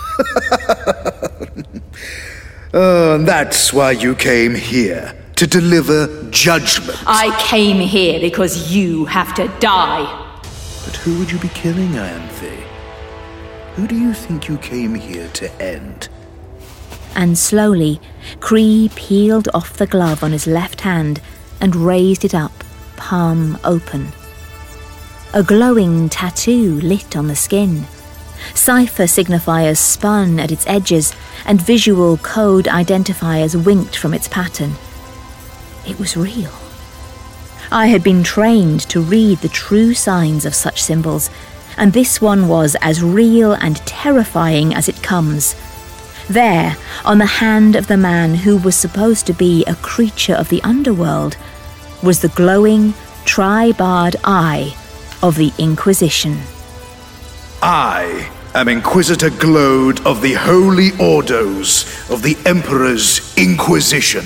And that's why you came here, to deliver judgment. I came here because you have to die. But who would you be killing, Ianthe? Who do you think you came here to end? And slowly, Kree peeled off the glove on his left hand and raised it up, palm open. A glowing tattoo lit on the skin. Cipher signifiers spun at its edges, and visual code identifiers winked from its pattern. It was real. I had been trained to read the true signs of such symbols, and this one was as real and terrifying as it comes. There, on the hand of the man who was supposed to be a creature of the underworld, was the glowing, tri-barred eye of the Inquisition. I am Inquisitor Glode of the Holy Ordos of the Emperor's Inquisition.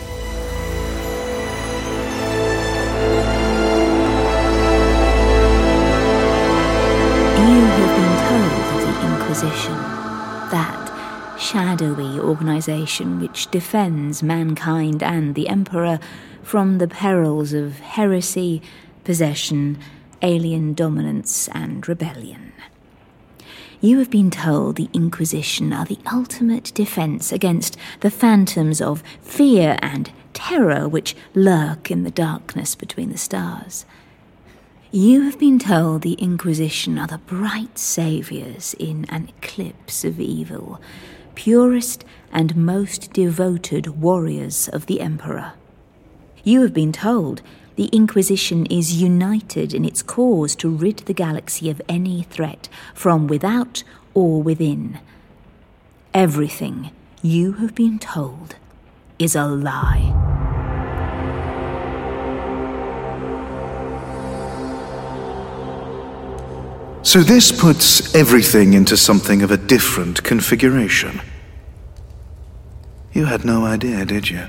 You have been told of the Inquisition, that shadowy organization which defends mankind and the Emperor from the perils of heresy, possession, alien dominance, and rebellion. You have been told the Inquisition are the ultimate defense against the phantoms of fear and terror which lurk in the darkness between the stars. You have been told the Inquisition are the bright saviors in an eclipse of evil, purest and most devoted warriors of the Emperor. You have been told the Inquisition is united in its cause to rid the galaxy of any threat from without or within. Everything you have been told is a lie. So this puts everything into something of a different configuration. You had no idea, did you?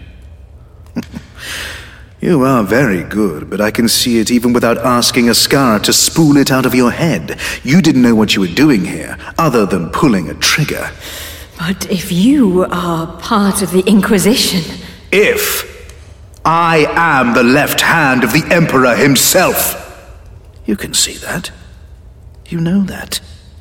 You are very good, but I can see it even without asking Askara to spool it out of your head. You didn't know what you were doing here, other than pulling a trigger. But if you are part of the Inquisition... If I am the left hand of the Emperor himself. You can see that. You know that.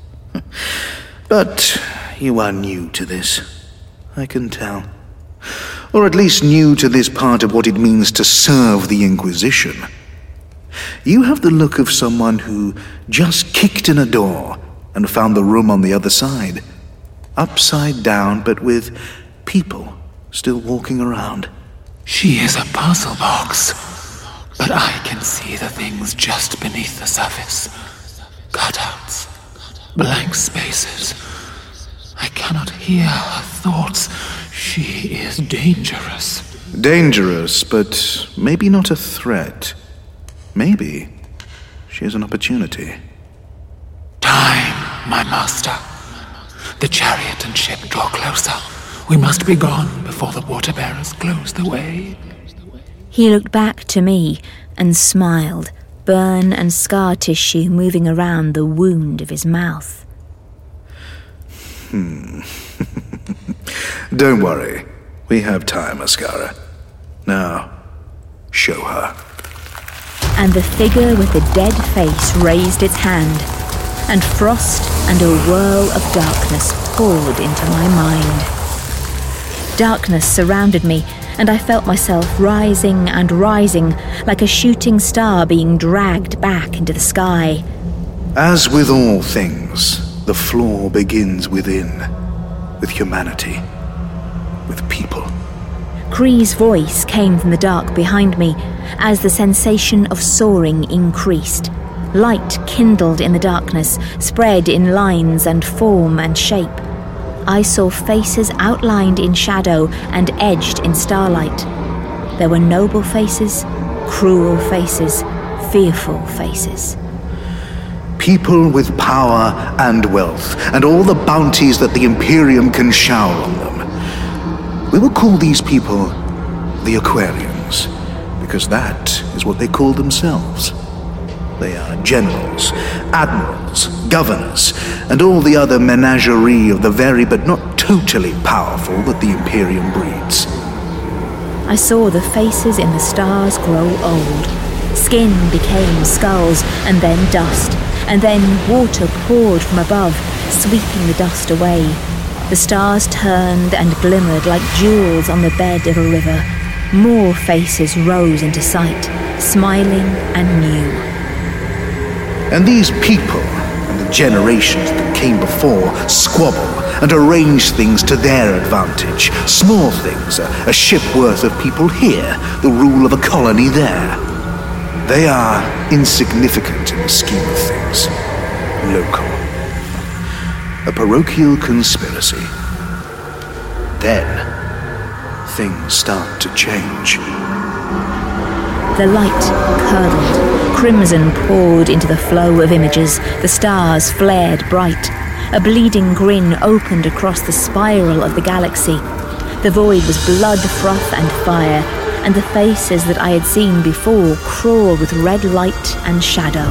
But you are new to this. I can tell. Or at least new to this part of what it means to serve the Inquisition. You have the look of someone who just kicked in a door and found the room on the other side. Upside down, but with people still walking around. She is a puzzle box, but I can see the things just beneath the surface. Cutouts, blank spaces. I cannot hear her thoughts. She is dangerous. Dangerous, but maybe not a threat. Maybe she is an opportunity. Time, my master. The chariot and ship draw closer. We must be gone before the water-bearers close the way. He looked back to me and smiled, burn and scar tissue moving around the wound of his mouth. Don't worry. We have time, Askara. Now, show her. And the figure with the dead face raised its hand, and frost and a whirl of darkness poured into my mind. Darkness surrounded me, and I felt myself rising and rising, like a shooting star being dragged back into the sky. As with all things, the flaw begins within, with humanity, with people. Kree's voice came from the dark behind me as the sensation of soaring increased. Light kindled in the darkness, spread in lines and form and shape. I saw faces outlined in shadow and edged in starlight. There were noble faces, cruel faces, fearful faces. People with power and wealth, and all the bounties that the Imperium can shower on them. We will call these people the Aquarians, because that is what they call themselves. They are generals, admirals, governors, and all the other menagerie of the very but not totally powerful that the Imperium breeds. I saw the faces in the stars grow old. Skin became skulls, and then dust, and then water poured from above, sweeping the dust away. The stars turned and glimmered like jewels on the bed of a river. More faces rose into sight, smiling and new. And these people, and the generations that came before, squabble and arrange things to their advantage. Small things, a ship worth of people here, the rule of a colony there. They are insignificant in the scheme of things. Local. A parochial conspiracy. Then, things start to change. The light curdled. Crimson poured into the flow of images. The stars flared bright. A bleeding grin opened across the spiral of the galaxy. The void was blood, froth, and fire, and the faces that I had seen before crawled with red light and shadow.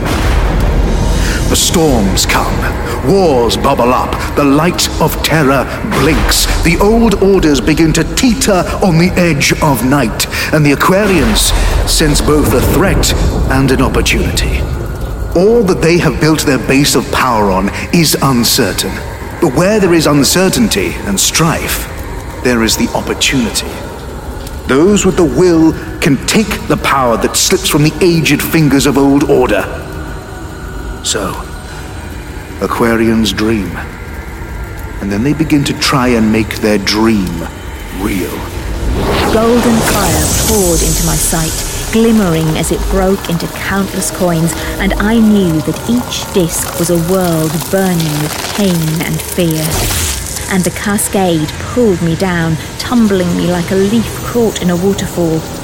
The storms come, wars bubble up, the light of terror blinks, the old orders begin to teeter on the edge of night, and the Aquarians sense both a threat and an opportunity. All that they have built their base of power on is uncertain, but where there is uncertainty and strife, there is the opportunity. Those with the will can take the power that slips from the aged fingers of old order. So, Aquarians dream, and then they begin to try and make their dream real. Golden fire poured into my sight, glimmering as it broke into countless coins, and I knew that each disc was a world burning with pain and fear. And the cascade pulled me down, tumbling me like a leaf caught in a waterfall.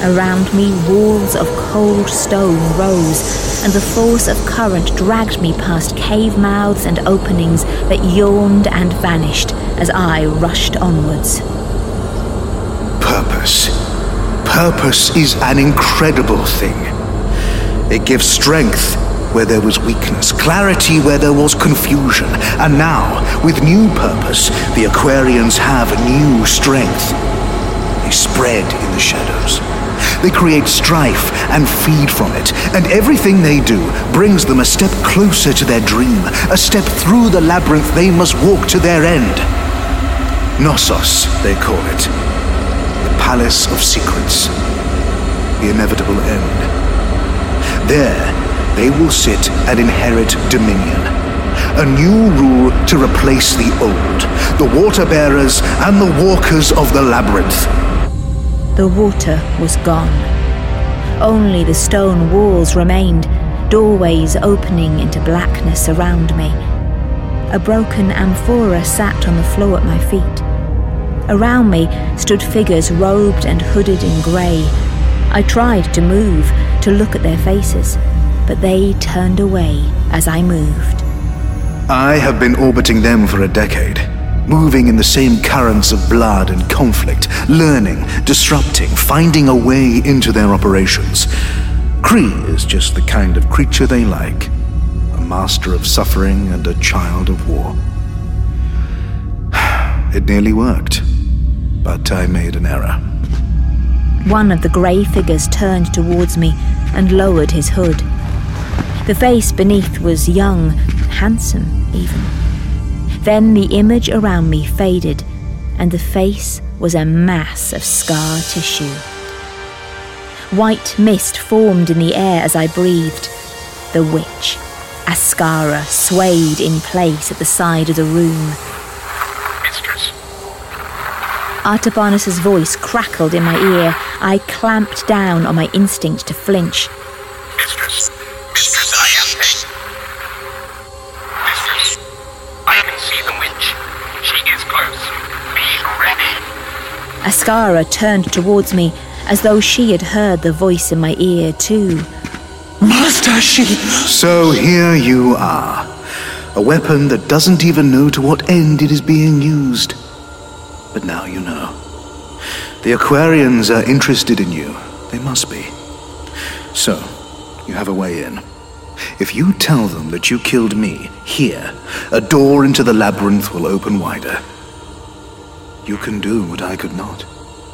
Around me, walls of cold stone rose, and the force of current dragged me past cave mouths and openings that yawned and vanished as I rushed onwards. Purpose. Purpose is an incredible thing. It gives strength where there was weakness, clarity where there was confusion. And now, with new purpose, the Aquarians have new strength. They spread in the shadows. They create strife and feed from it, and everything they do brings them a step closer to their dream, a step through the labyrinth they must walk to their end. Knossos, they call it. The Palace of Secrets. The inevitable end. There, they will sit and inherit dominion. A new rule to replace the old, the water-bearers and the walkers of the labyrinth. The water was gone. Only the stone walls remained, doorways opening into blackness around me. A broken amphora sat on the floor at my feet. Around me stood figures robed and hooded in grey. I tried to move, to look at their faces, but they turned away as I moved. I have been orbiting them for a decade, moving in the same currents of blood and conflict, learning, disrupting, finding a way into their operations. Kree is just the kind of creature they like, a master of suffering and a child of war. It nearly worked, but I made an error. One of the grey figures turned towards me and lowered his hood. The face beneath was young, handsome even. Then the image around me faded, and the face was a mass of scar tissue. White mist formed in the air as I breathed. The witch, Askara, swayed in place at the side of the room. Mistress. Artabanus' voice crackled in my ear. I clamped down on my instinct to flinch. Mistress. Mistress, I am Tate. Mistress, I can see the witch. She is close. Be ready. Askara turned towards me as though she had heard the voice in my ear too. Master, she... So here you are. A weapon that doesn't even know to what end it is being used. But now you know. The Aquarians are interested in you. They must be. So, you have a way in. If you tell them that you killed me, here, a door into the labyrinth will open wider. You can do what I could not.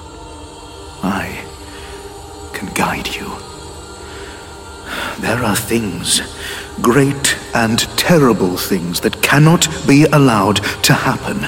I can guide you. There are things, great and terrible things, that cannot be allowed to happen.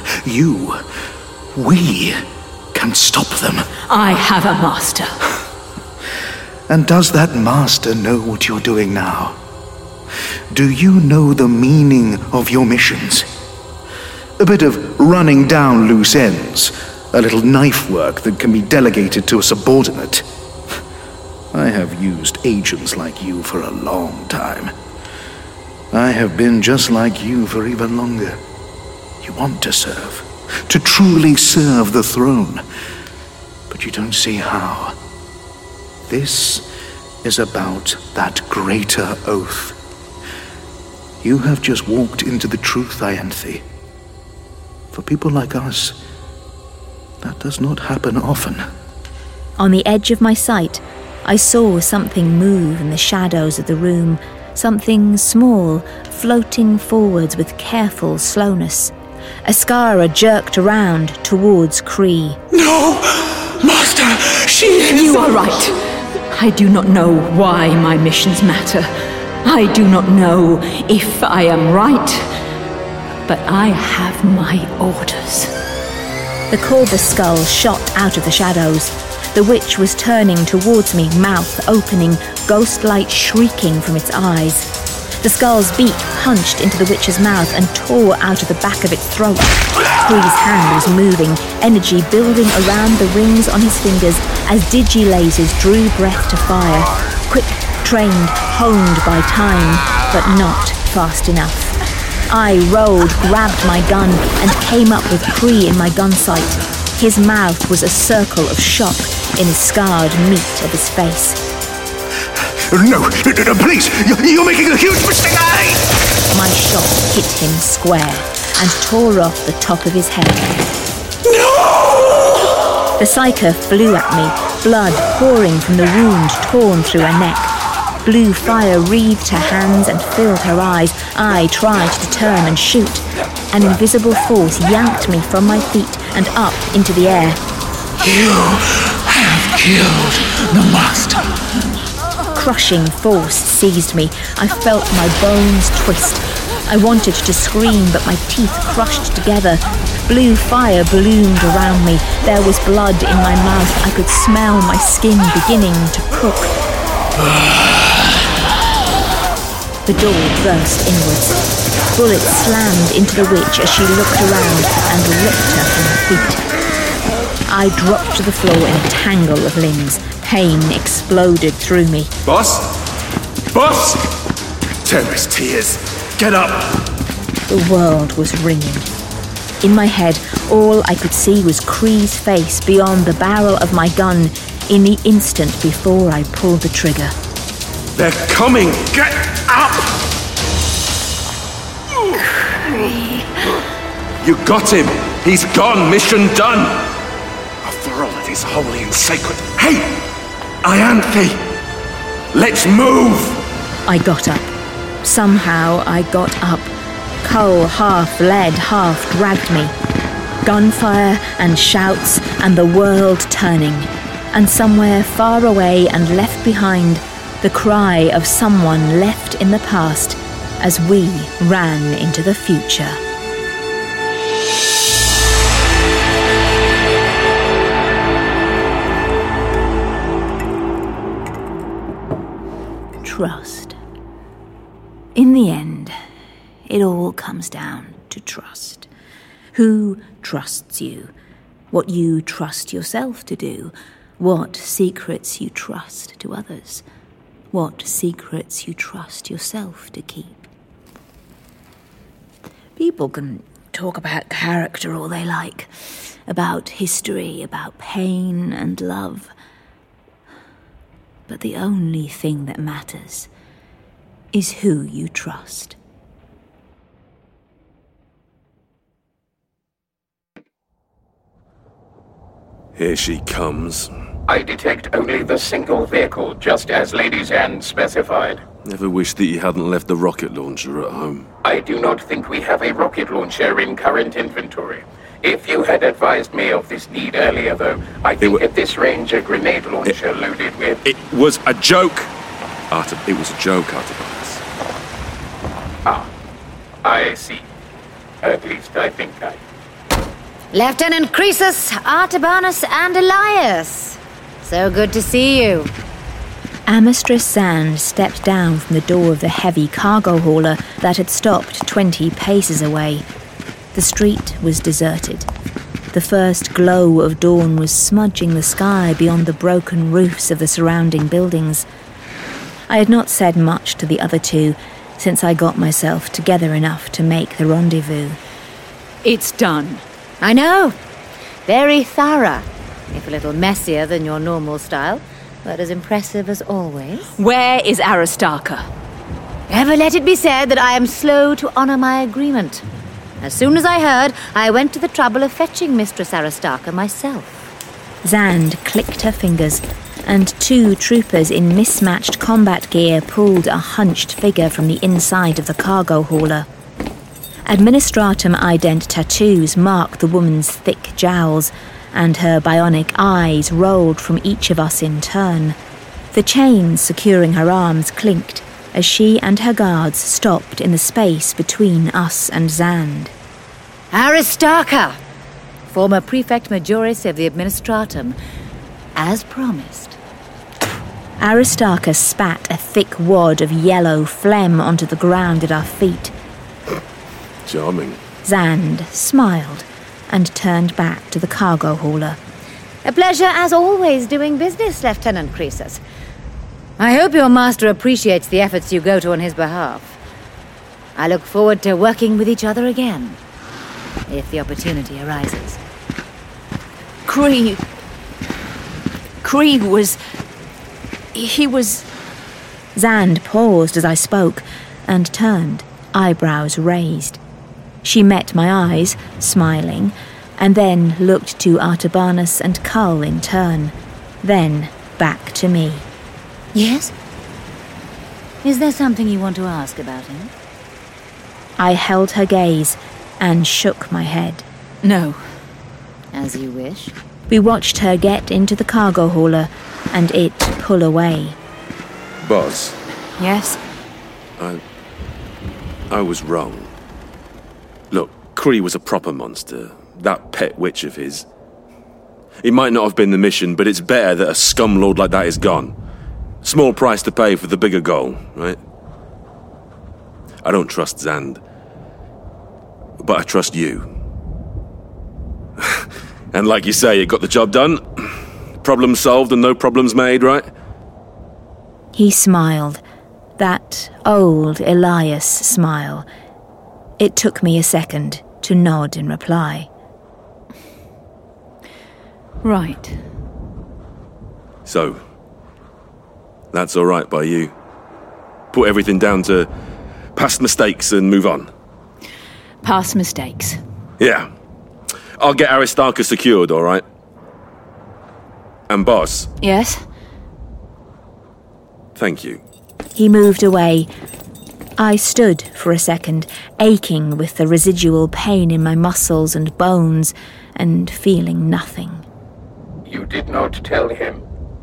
We can stop them. I have a master. And does that master know what you're doing now? Do you know the meaning of your missions? A bit of running down loose ends, a little knife work that can be delegated to a subordinate. I have used agents like you for a long time. I have been just like you for even longer. You want to serve, to truly serve the throne, but you don't see how. This is about that greater oath. You have just walked into the truth, Ianthe. For people like us, that does not happen often. On the edge of my sight, I saw something move in the shadows of the room, something small, floating forwards with careful slowness. Askara jerked around towards Kree. No! Master, she is... You are right. I do not know why my missions matter. I do not know if I am right. But I have my orders. The Corvus skull shot out of the shadows. The witch was turning towards me, mouth opening, ghost light shrieking from its eyes. The skull's beak punched into the witch's mouth and tore out of the back of its throat. Kree's hand was moving, energy building around the rings on his fingers as digi-lasers drew breath to fire. Quick, trained, honed by time, but not fast enough. I rolled, grabbed my gun, and came up with Kree in my gun sight. His mouth was a circle of shock, in the scarred meat of his face. No, please! You're making a huge mistake! My shot hit him square and tore off the top of his head. No! The psyker flew at me, blood pouring from the wound torn through her neck. Blue fire wreathed her hands and filled her eyes. I tried to turn and shoot. An invisible force yanked me from my feet and up into the air. You have killed the master. Crushing force seized me. I felt my bones twist. I wanted to scream, but my teeth crushed together. Blue fire bloomed around me. There was blood in my mouth. I could smell my skin beginning to cook. The door burst inwards. Bullets slammed into the witch as she looked around and ripped her from her feet. I dropped to the floor in a tangle of limbs. Pain exploded through me. Boss? Boss! Terrace tears. Get up! The world was ringing. In my head, all I could see was Kree's face beyond the barrel of my gun in the instant before I pulled the trigger. They're coming! Get up! Kree. You got him! He's gone! Mission done! After all, it is holy and sacred. Hey! Ianthe! Let's move! I got up. Somehow I got up. Kull half led, half dragged me. Gunfire and shouts and the world turning. And somewhere far away and left behind, the cry of someone left in the past as we ran into the future. Trust. In the end, it all comes down to trust. Who trusts you? What you trust yourself to do? What secrets you trust to others? What secrets you trust yourself to keep? People can talk about character all they like, about history, about pain and love. But the only thing that matters is who you trust. Here she comes. I detect only the single vehicle, just as Lady Zan specified. Never wished that you hadn't left the rocket launcher at home. I do not think we have a rocket launcher in current inventory. If you had advised me of this need earlier, though, I think at this range a grenade launcher loaded with... It was a joke! It was a joke, Artabanus. Ah, I see. At least I think I... Lieutenant Croesus, Artabanus, and Elias. So good to see you. Amistris Zan stepped down from the door of the heavy cargo hauler that had stopped 20 paces away. The street was deserted. The first glow of dawn was smudging the sky beyond the broken roofs of the surrounding buildings. I had not said much to the other two since I got myself together enough to make the rendezvous. It's done. I know. Very thorough. If a little messier than your normal style, but as impressive as always. Where is Aristarca? Never let it be said that I am slow to honor my agreement. As soon as I heard, I went to the trouble of fetching Mistress Aristarca myself. Zand clicked her fingers, and 2 troopers in mismatched combat gear pulled a hunched figure from the inside of the cargo hauler. Administratum ident tattoos marked the woman's thick jowls, and her bionic eyes rolled from each of us in turn. The chains securing her arms clinked as she and her guards stopped in the space between us and Zand. Aristarca, former Prefect Majoris of the Administratum, as promised. Aristarca spat a thick wad of yellow phlegm onto the ground at our feet. Charming. Zand smiled and turned back to the cargo hauler. A pleasure as always doing business, Lieutenant Croesus. I hope your master appreciates the efforts you go to on his behalf. I look forward to working with each other again, if the opportunity arises. Kree, Kree was... he was... Zand paused as I spoke and turned, eyebrows raised. She met my eyes, smiling, and then looked to Artabanus and Kull in turn, then back to me. Yes? Is there something you want to ask about him? I held her gaze and shook my head. No. As you wish. We watched her get into the cargo hauler and it pull away. Boss, Yes? I was wrong. Look, Kree was a proper monster. That pet witch of his. It might not have been the mission, but it's better that a scumlord like that is gone. Small price to pay for the bigger goal, right? I don't trust Zand. But I trust you. And like you say, it got the job done. Problem solved and no problems made, right? He smiled, that old Elias smile. It took me a second to nod in reply. Right. So, that's all right by you. Put everything down to past mistakes and move on. Past mistakes. Yeah. I'll get Aristarchus secured, all right? And boss, Yes? thank you. He moved away. I stood for a second, aching with the residual pain in my muscles and bones, and feeling nothing. You did not tell him.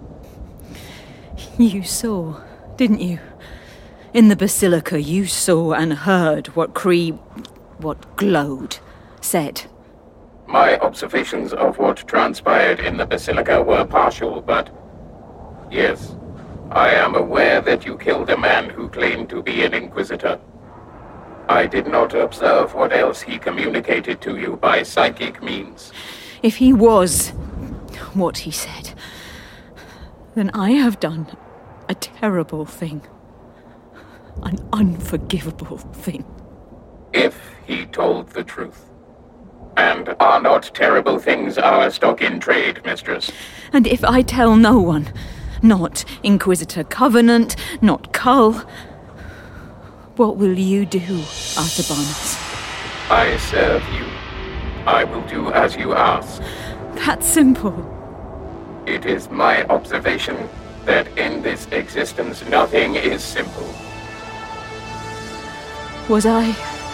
You saw, didn't you? In the Basilica, you saw and heard what glowed, said. My observations of what transpired in the Basilica were partial, but... yes, I am aware that you killed a man who claimed to be an Inquisitor. I did not observe what else he communicated to you by psychic means. If he was what he said, then I have done a terrible thing. An unforgivable thing. If he told the truth. And are not terrible things our stock in trade, mistress? And if I tell no one, not Inquisitor Covenant, not Kull, what will you do, Artabanus? I serve you. I will do as you ask. That's simple. It is my observation that in this existence nothing is simple. Was I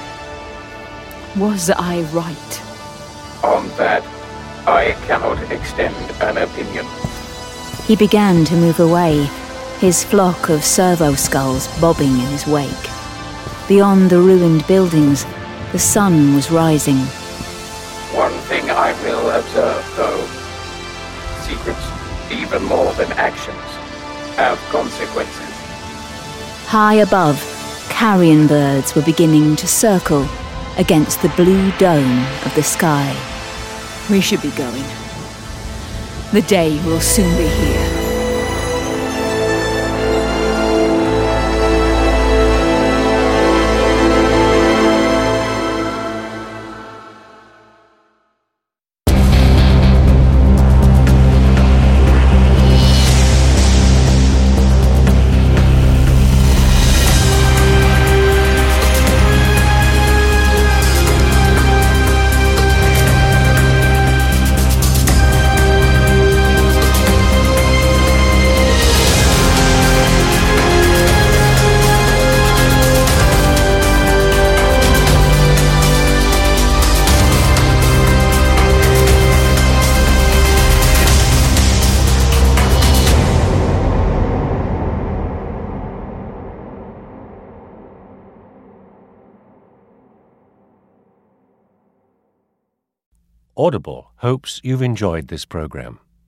right? On that, I cannot extend an opinion. He began to move away, his flock of servo skulls bobbing in his wake. Beyond the ruined buildings, the sun was rising. One thing I will observe, though. Secrets, even more than actions, have consequences. High above, carrion birds were beginning to circle against the blue dome of the sky. We should be going. The day will soon be here. Audible hopes you've enjoyed this program.